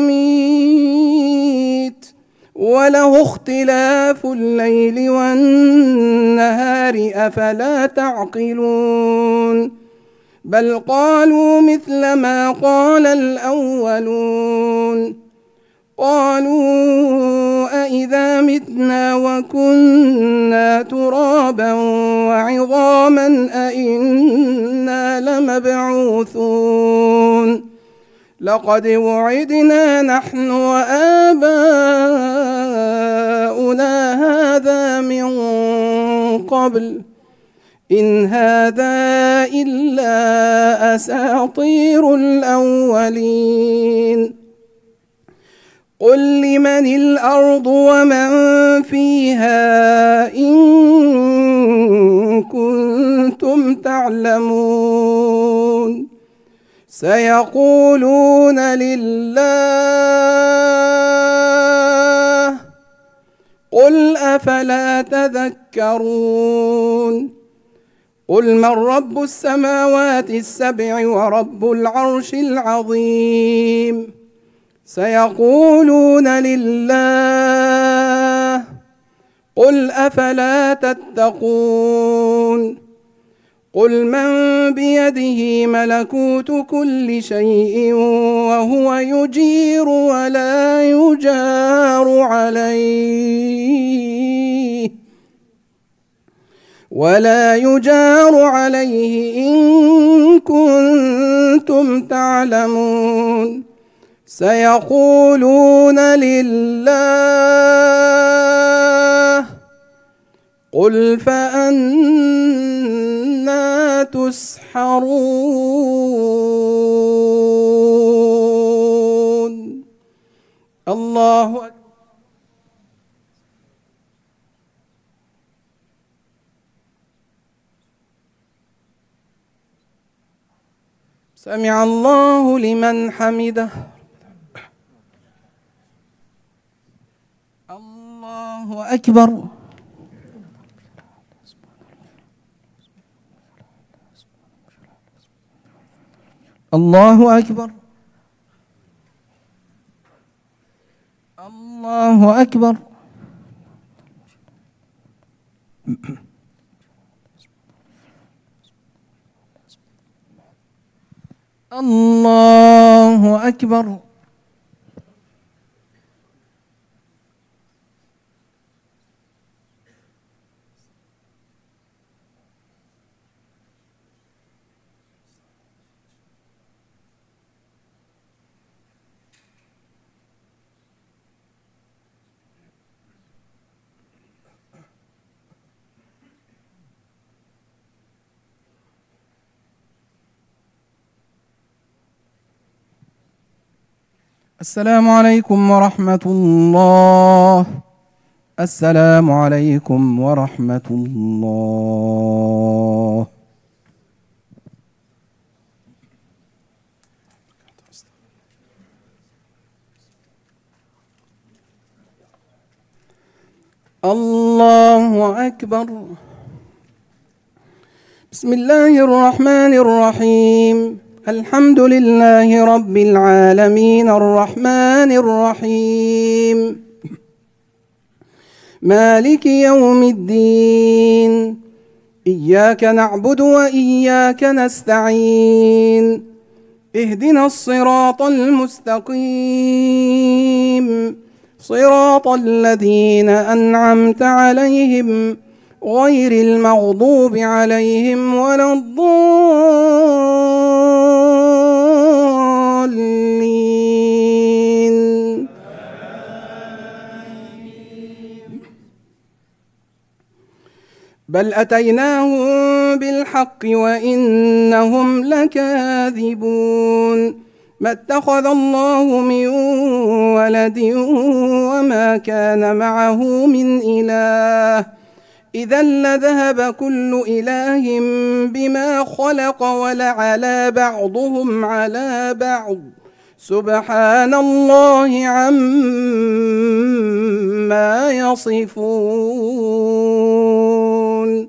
ويميت وله اختلاف الليل والنهار أفلا تعقلون بل قالوا مثل ما قال الأولون قالوا أإذا متنا وكنا ترابا وعظاما أإنا لمبعوثون لقد وعدنا نحن وآباؤنا هذا من قبل إن هذا إلا أساطير الأولين قل لمن الأرض ومن فيها إن كنتم تعلمون سيقولون لله أفلا تذكرون قل من رب السماوات السبع ورب العرش العظيم سيقولون لله قل أفلا تتقون قل من بيده ملكوت كل شيء وهو يجير ولا يجار عليه ولا يجار عليه إن كنتم تعلمون سيقولون لله قل فأنى تسحرون الله أكبر. سمع الله لمن حمده. الله أكبر. الله أكبر. الله أكبر. الله أكبر. السلام عليكم ورحمة الله. السلام عليكم ورحمة الله. الله أكبر. بسم الله الرحمن الرحيم. الحمد لله رب العالمين الرحمن الرحيم مالك يوم الدين إياك نعبد وإياك نستعين اهدنا الصراط المستقيم صراط الذين أنعمت عليهم غير المغضوب عليهم ولا الضالين. بل أتيناهم بالحق وإنهم لكاذبون ما اتخذ الله من ولد وما كان معه من إله إذا لذهب كل إله بما خلق ولعلى بعضهم على بعض سبحان الله عما يصفون.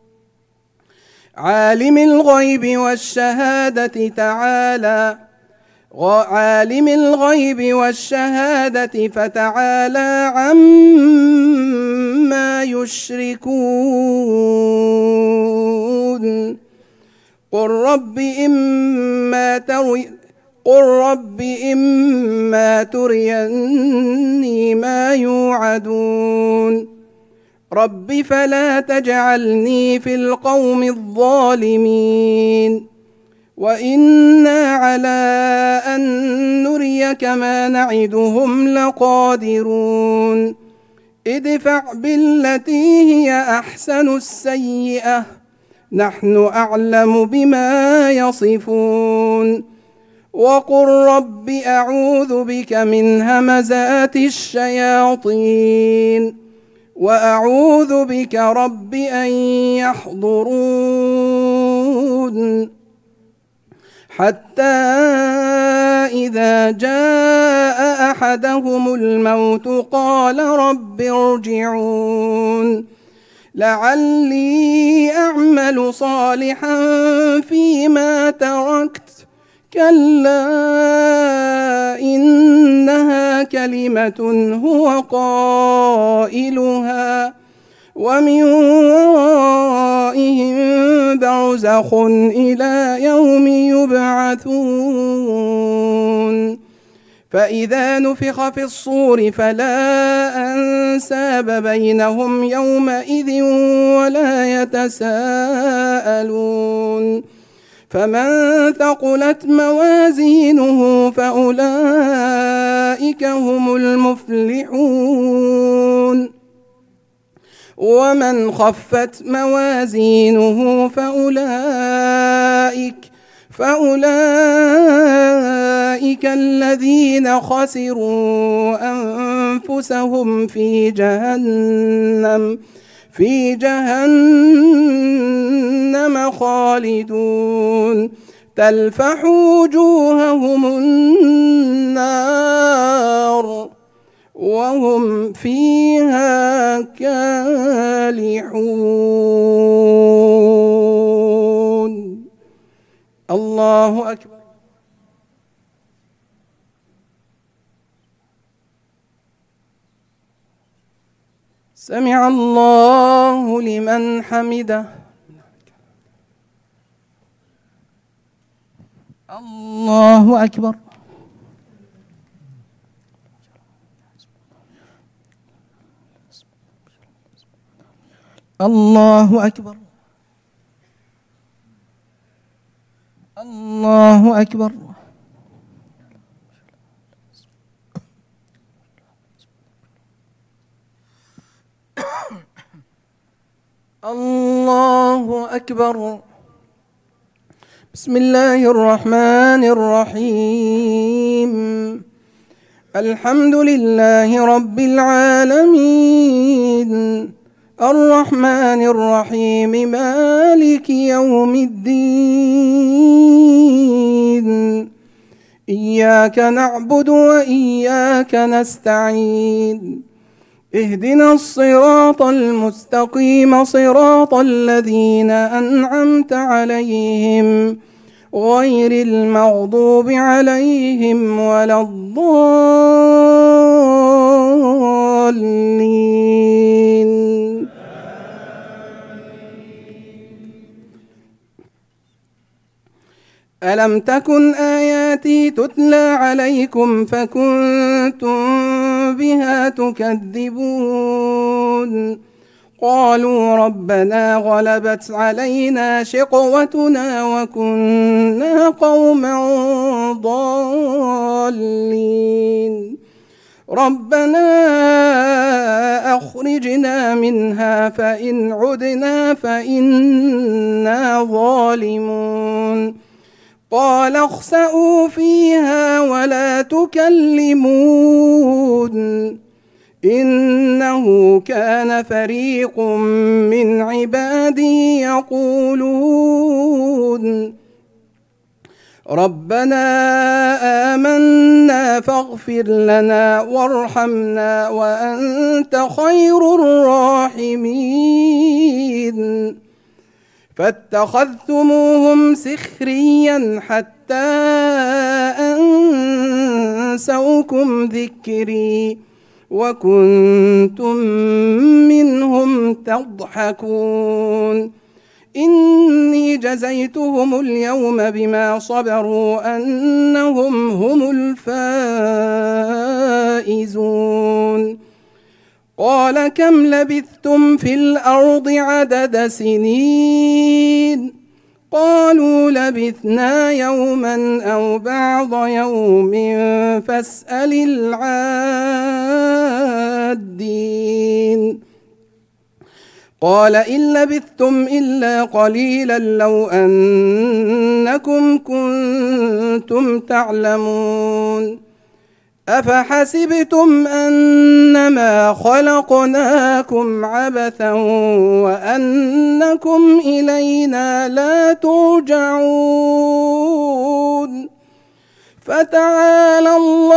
عالم الغيب والشهادة تعالى عالم الغيب والشهادة فتعالى عما يشركون. قل رب إما تري قل رب إما تريني ما يوعدون رب فلا تجعلني في القوم الظالمين وإنا على أن نريك ما نعدهم لقادرون. ادفع بالتي هي أحسن السيئة نحن أعلم بما يصفون. وقل رب أعوذ بك من همزات الشياطين وأعوذ بك رب أن يحضرون. حتى إذا جاء أحدهم الموت قال رب ارجعون لعلي أعمل صالحا فيما تركت كلا إنها كلمة هو قائلها ومن ورائهم برزخ إلى يوم يبعثون فإذا نفخ في الصور فلا أنساب بينهم يومئذ ولا يتساءلون فمن ثقلت موازينه فأولئك هم المفلحون ومن خفت موازينه فأولئك فأولئك الذين خسروا أنفسهم في جهنم في جهنم خالدون تلفح وجوههم النار وهم فيها كالحون. الله أكبر. سمع الله لمن حمده. الله أكبر. الله أكبر. الله أكبر. الله أكبر. بسم الله الرحمن الرحيم. الحمد لله رب العالمين الرحمن الرحيم مالك يوم الدين إياك نعبد وإياك نستعين اهدنا الصراط المستقيم صراط الذين أنعمت عليهم غير المغضوب عليهم ولا الضالين. ألم تكن آياتي تتلى عليكم فكنتم بها تكذبون قالوا ربنا غلبت علينا شقوتنا وكنا قوما ضالين ربنا أخرجنا منها فإن عدنا فإنا ظالمون قال اخسئوا فيها ولا تكلمون إنه كان فريق من عبادي يقولون ربنا آمنا فاغفر لنا وارحمنا وأنت خير الراحمين فاتخذتموهم سخريا حتى أنسوكم ذكري وكنتم منهم تضحكون إني جزيتهم اليوم بما صبروا أنهم هم الفائزون قال كم لبثتم في الأرض عدد سنين قالوا لبثنا يوما أو بعض يوم فاسأل العادين قال إن لبثتم إلا قليلا لو أنكم كنتم تعلمون أفحسبتم أنما خلقناكم عبثا وأنكم إلينا لا ترجعون فتعالى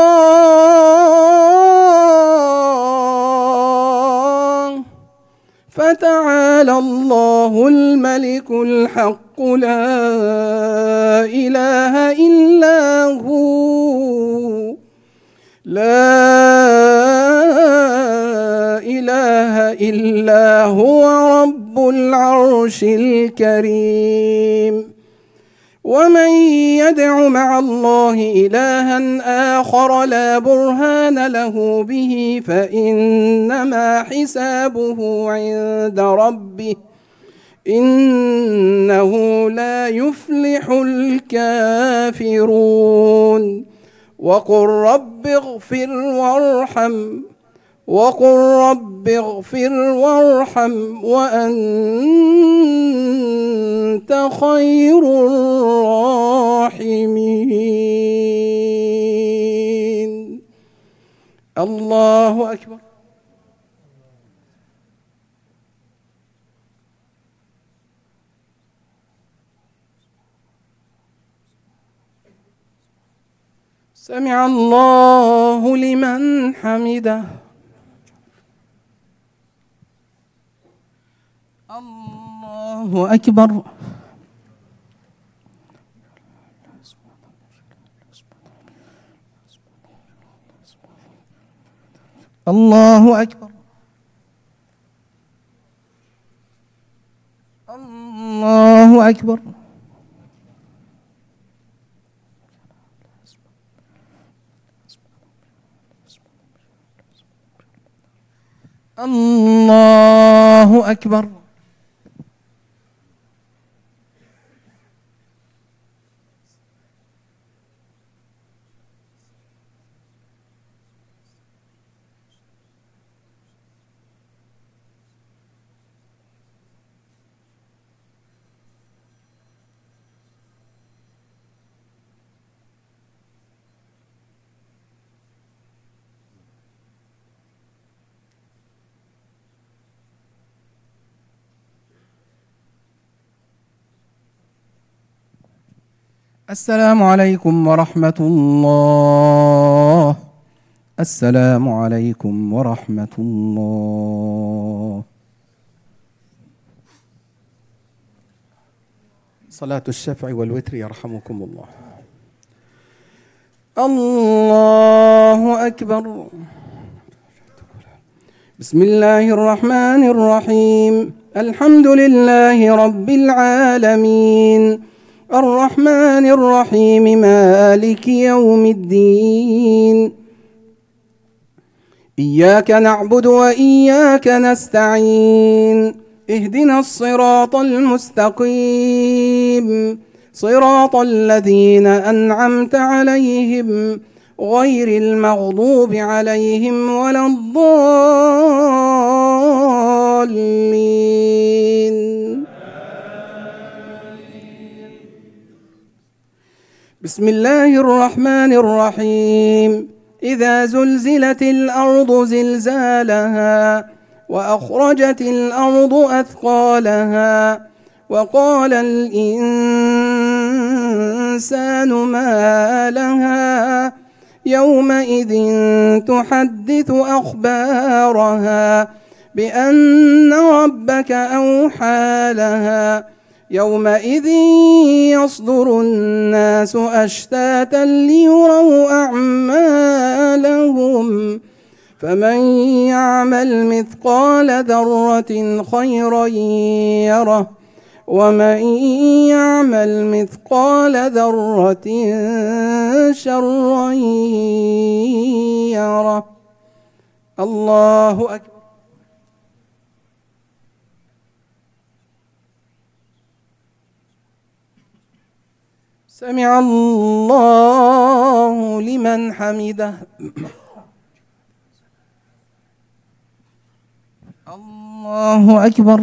الله فتعالى الله الملك الحق لا إله إلا هو لا إله إلا هو رب العرش الكريم. ومن يدع مع الله إلها آخر لا برهان له به فإنما حسابه عند ربه إنه لا يفلح الكافرون. وقل رب اغفر وارحم وقل رب اغفر وارحم وأنت خير الراحمين. الله أكبر. سمع الله لمن حمده. الله أكبر. الله أكبر. الله أكبر. الله أكبر. السلام عليكم ورحمة الله. السلام عليكم ورحمة الله. صلاة الشفع والوتر يرحمكم الله. الله أكبر. بسم الله الرحمن الرحيم. الحمد لله رب العالمين الرحمن الرحيم مالك يوم الدين. إياك نعبد وإياك نستعين. اهدنا الصراط المستقيم صراط الذين أنعمت عليهم غير المغضوب عليهم ولا الضالين. بسم الله الرحمن الرحيم. إذا زلزلت الأرض زلزالها وأخرجت الأرض أثقالها وقال الإنسان ما لها يومئذ تحدث أخبارها بأن ربك أوحى لها يومئذ يصدر الناس أشتاتا ليروا أعمالهم فمن يعمل مثقال ذرة خيرا يره ومن يعمل مثقال ذرة شرا يره. الله أكبر. سمع الله لمن حمده. الله أكبر.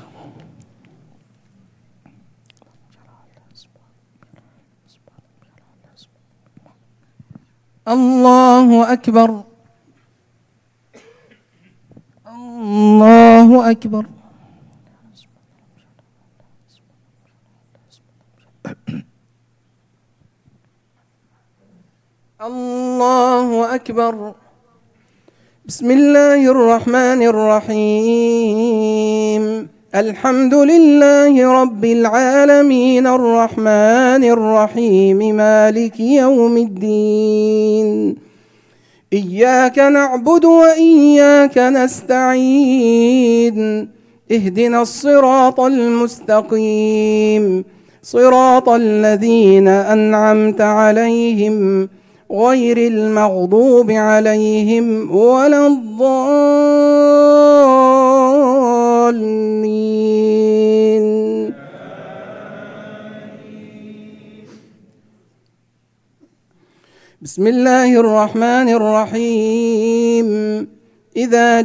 الله أكبر. الله أكبر. الله أكبر. بسم الله الرحمن الرحيم. الحمد لله رب العالمين الرحمن الرحيم مالك يوم الدين. إياك نعبد وإياك نستعين. اهدنا الصراط المستقيم صراط الذين أنعمت عليهم غير المغضوب عليهم ولا الضالين. بسم الله الرحمن الرحيم. إذا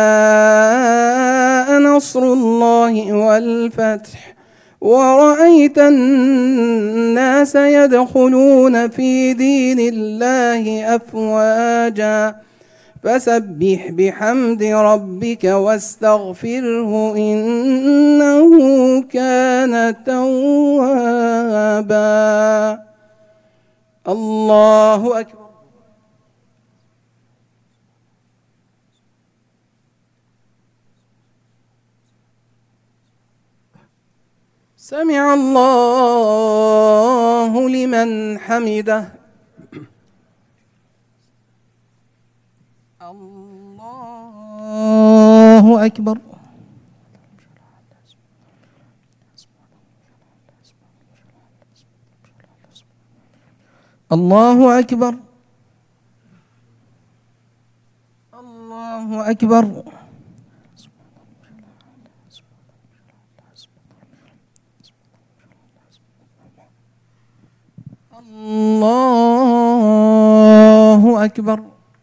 جاء نصر الله والفتح ورأيت الناس يدخلون في دين الله أفواجا فسبح بحمد ربك واستغفره إنه كان توابا. الله أكبر. سمع الله لمن حمده. الله أكبر. الله أكبر. الله أكبر. الله أكبر.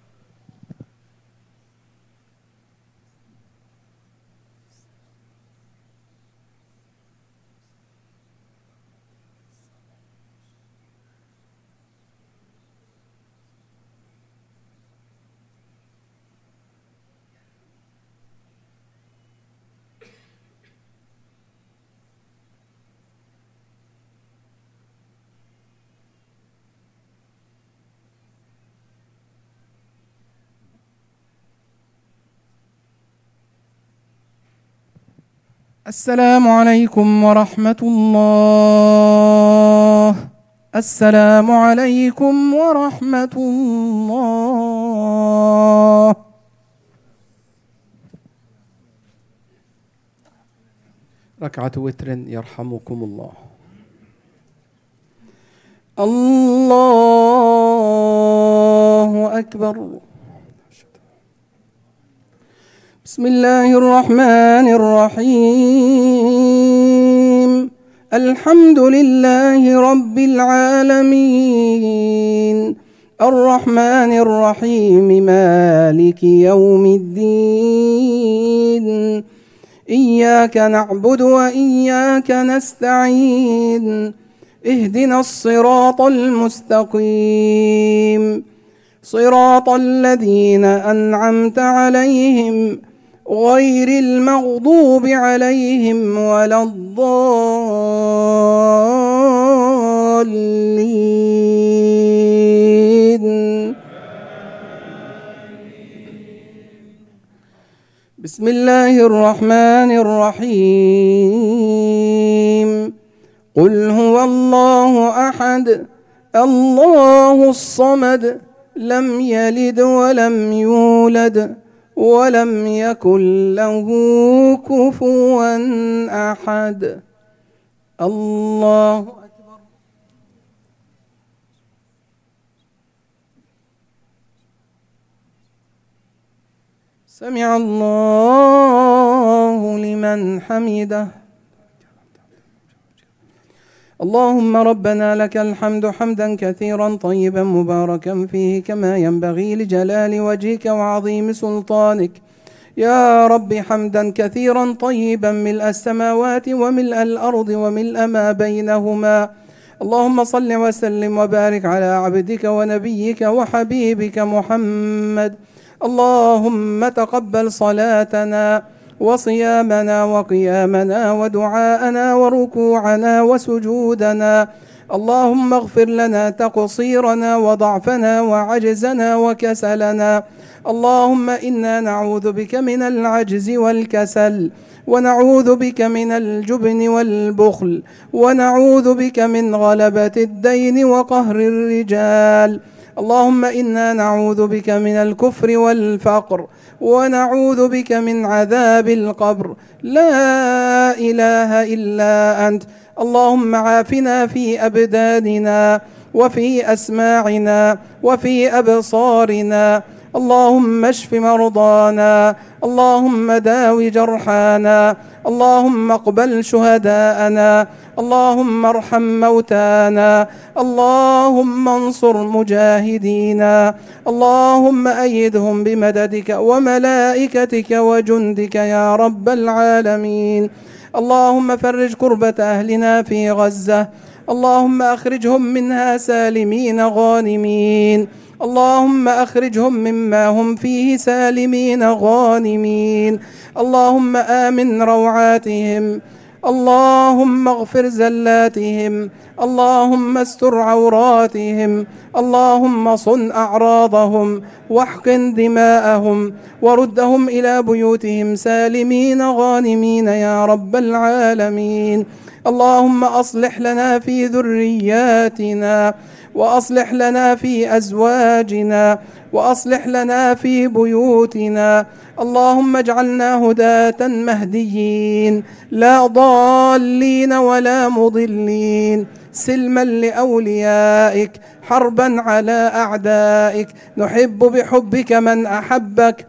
السلام عليكم ورحمة الله. السلام عليكم ورحمة الله. ركعة وتر يرحمكم الله. الله أكبر. بسم الله الرحمن الرحيم. الحمد لله رب العالمين الرحمن الرحيم مالك يوم الدين. إياك نعبد وإياك نستعين. اهدنا الصراط المستقيم صراط الذين أنعمت عليهم غير المغضوب عليهم ولا الضالين. بسم الله الرحمن الرحيم. قل هو الله أحد الله الصمد لم يلد ولم يولد ولم يكن له كفوا أحد. الله أكبر. سمع الله لمن حمده. اللهم ربنا لك الحمد حمدا كثيرا طيبا مباركا فيه كما ينبغي لجلال وجهك وعظيم سلطانك. يا رب حمدا كثيرا طيبا ملء السماوات وملء الأرض وملء ما بينهما. اللهم صل وسلم وبارك على عبدك ونبيك وحبيبك محمد. اللهم تقبل صلاتنا وصيامنا وقيامنا ودعاءنا وركوعنا وسجودنا اللهم اغفر لنا تقصيرنا وضعفنا وعجزنا وكسلنا. اللهم إنا نعوذ بك من العجز والكسل، ونعوذ بك من الجبن والبخل، ونعوذ بك من غلبة الدين وقهر الرجال. اللهم إنا نعوذ بك من الكفر والفقر، ونعوذ بك من عذاب القبر. لا إله إلا أنت. اللهم عافنا في أبداننا وفي أسماعنا وفي أبصارنا. اللهم اشف مرضانا، اللهم داو جرحانا، اللهم اقبل شهداءنا، اللهم ارحم موتانا، اللهم انصر مجاهدينا، اللهم أيدهم بمددك وملائكتك وجندك يا رب العالمين. اللهم فرج كربة أهلنا في غزة، اللهم أخرجهم منها سالمين غانمين، اللهم أخرجهم مما هم فيه سالمين غانمين. اللهم آمن روعاتهم، اللهم اغفر زلاتهم، اللهم استر عوراتهم، اللهم صن أعراضهم واحقن دماءهم، وردهم إلى بيوتهم سالمين غانمين يا رب العالمين. اللهم أصلح لنا في ذرياتنا، وأصلح لنا في أزواجنا، وأصلح لنا في بيوتنا. اللهم اجعلنا هداة مهديين، لا ضالين ولا مضلين، سلما لأوليائك، حربا على أعدائك. نحب بحبك من أحبك،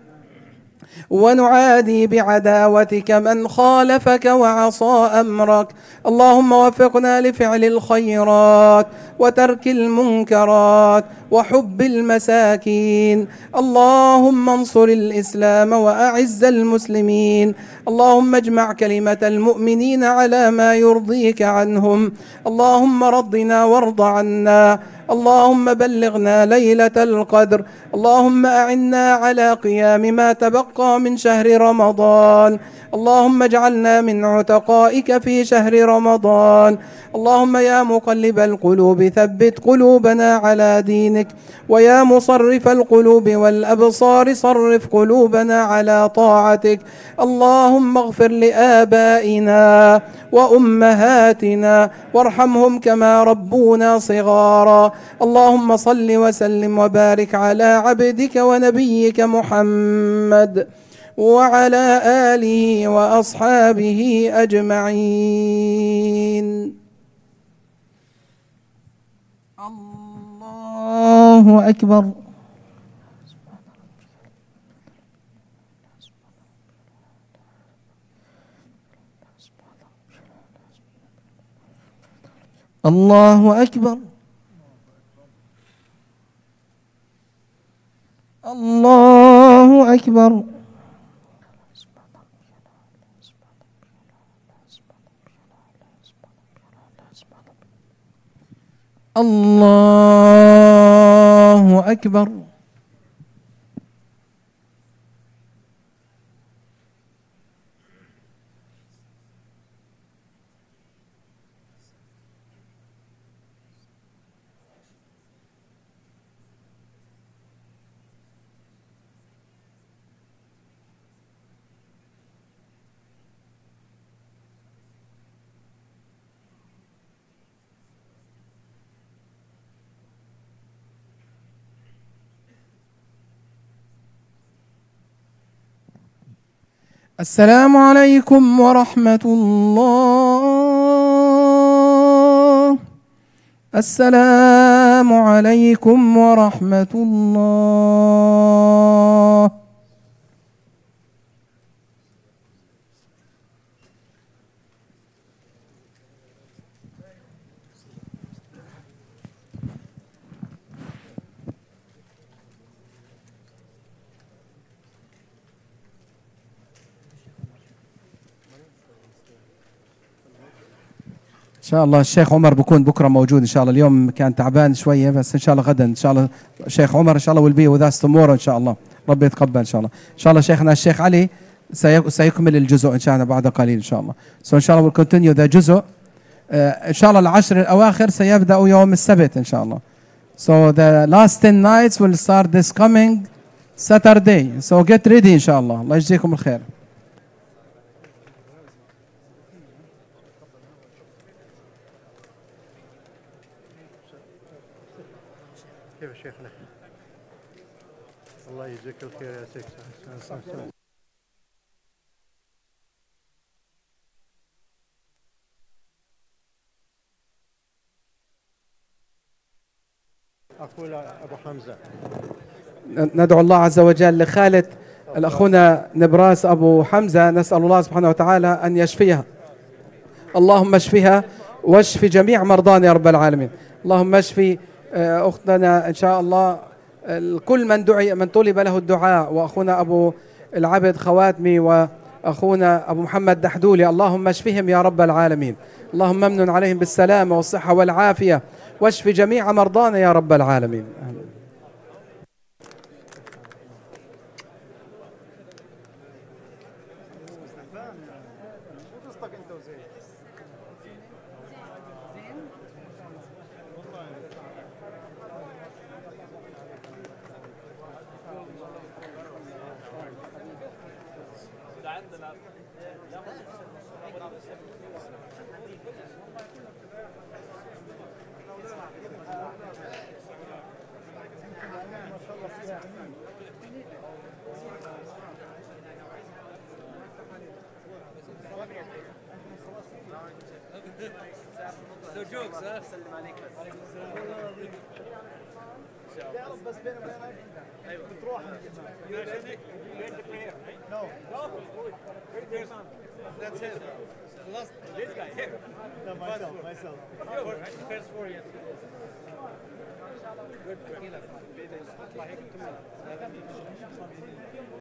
ونعادي بعداوتك من خالفك وعصى أمرك. اللهم وفقنا لفعل الخيرات وترك المنكرات وحب المساكين. اللهم انصر الإسلام وأعز المسلمين. اللهم اجمع كلمة المؤمنين على ما يرضيك عنهم. اللهم رضنا وارض عنا. اللهم بلغنا ليلة القدر. اللهم أعنا على قيام ما تبقى من شهر رمضان. اللهم اجعلنا من عتقائك في شهر رمضان. اللهم يا مقلب القلوب ثبت قلوبنا على دينك، ويا مصرف القلوب والأبصار صرف قلوبنا على طاعتك. اللهم اغفر لآبائنا وأمهاتنا وارحمهم كما ربونا صغارا. اللهم صل وسلم وبارك على عبدك ونبيك محمد وعلى آله وأصحابه أجمعين. الله أكبر. الله أكبر. الله أكبر. الله أكبر. السلام عليكم ورحمة الله. السلام عليكم ورحمة الله. إن شاء الله الشيخ عمر بكون بكرة موجود إن شاء الله. اليوم كان تعبان شوية، بس إن شاء الله غدا إن شاء الله الشيخ عمر إن شاء الله will be with us tomorrow إن شاء الله. ربي يتقبل إن شاء الله. إن شاء الله شيخنا الشيخ علي سيكمل الجزء إن شاء الله بعد قليل إن شاء الله. So إن شاء الله we'll continue the جزء إن شاء الله العشر الأواخر سيبدأ يوم السبت إن شاء الله. So the last ten nights will start this coming Saturday. So get ready إن شاء الله. الله يجزيكم الخير. كيف شيخنا؟ الله يجزيك الخير يا شيخ. أقول أبو حمزة. ندعو الله عز وجل لخالة الأخونا نبراس أبو حمزة، نسأل الله سبحانه وتعالى أن يشفيها. اللهم اشفها واشف جميع مرضانا يا رب العالمين. اللهم اشفي أختنا إن شاء الله، كل من دعي من طلب له الدعاء، وأخونا أبو العبد خواتمي وأخونا أبو محمد دحدولي، اللهم اشفهم يا رب العالمين. اللهم امن عليهم بالسلامة والصحة والعافية، واشف جميع مرضانا يا رب العالمين. No jokes, huh? سلم عليك بس. بس بيني وبينك بتروح No. That's him. Last this guy here. No, myself, myself. First four years. Good.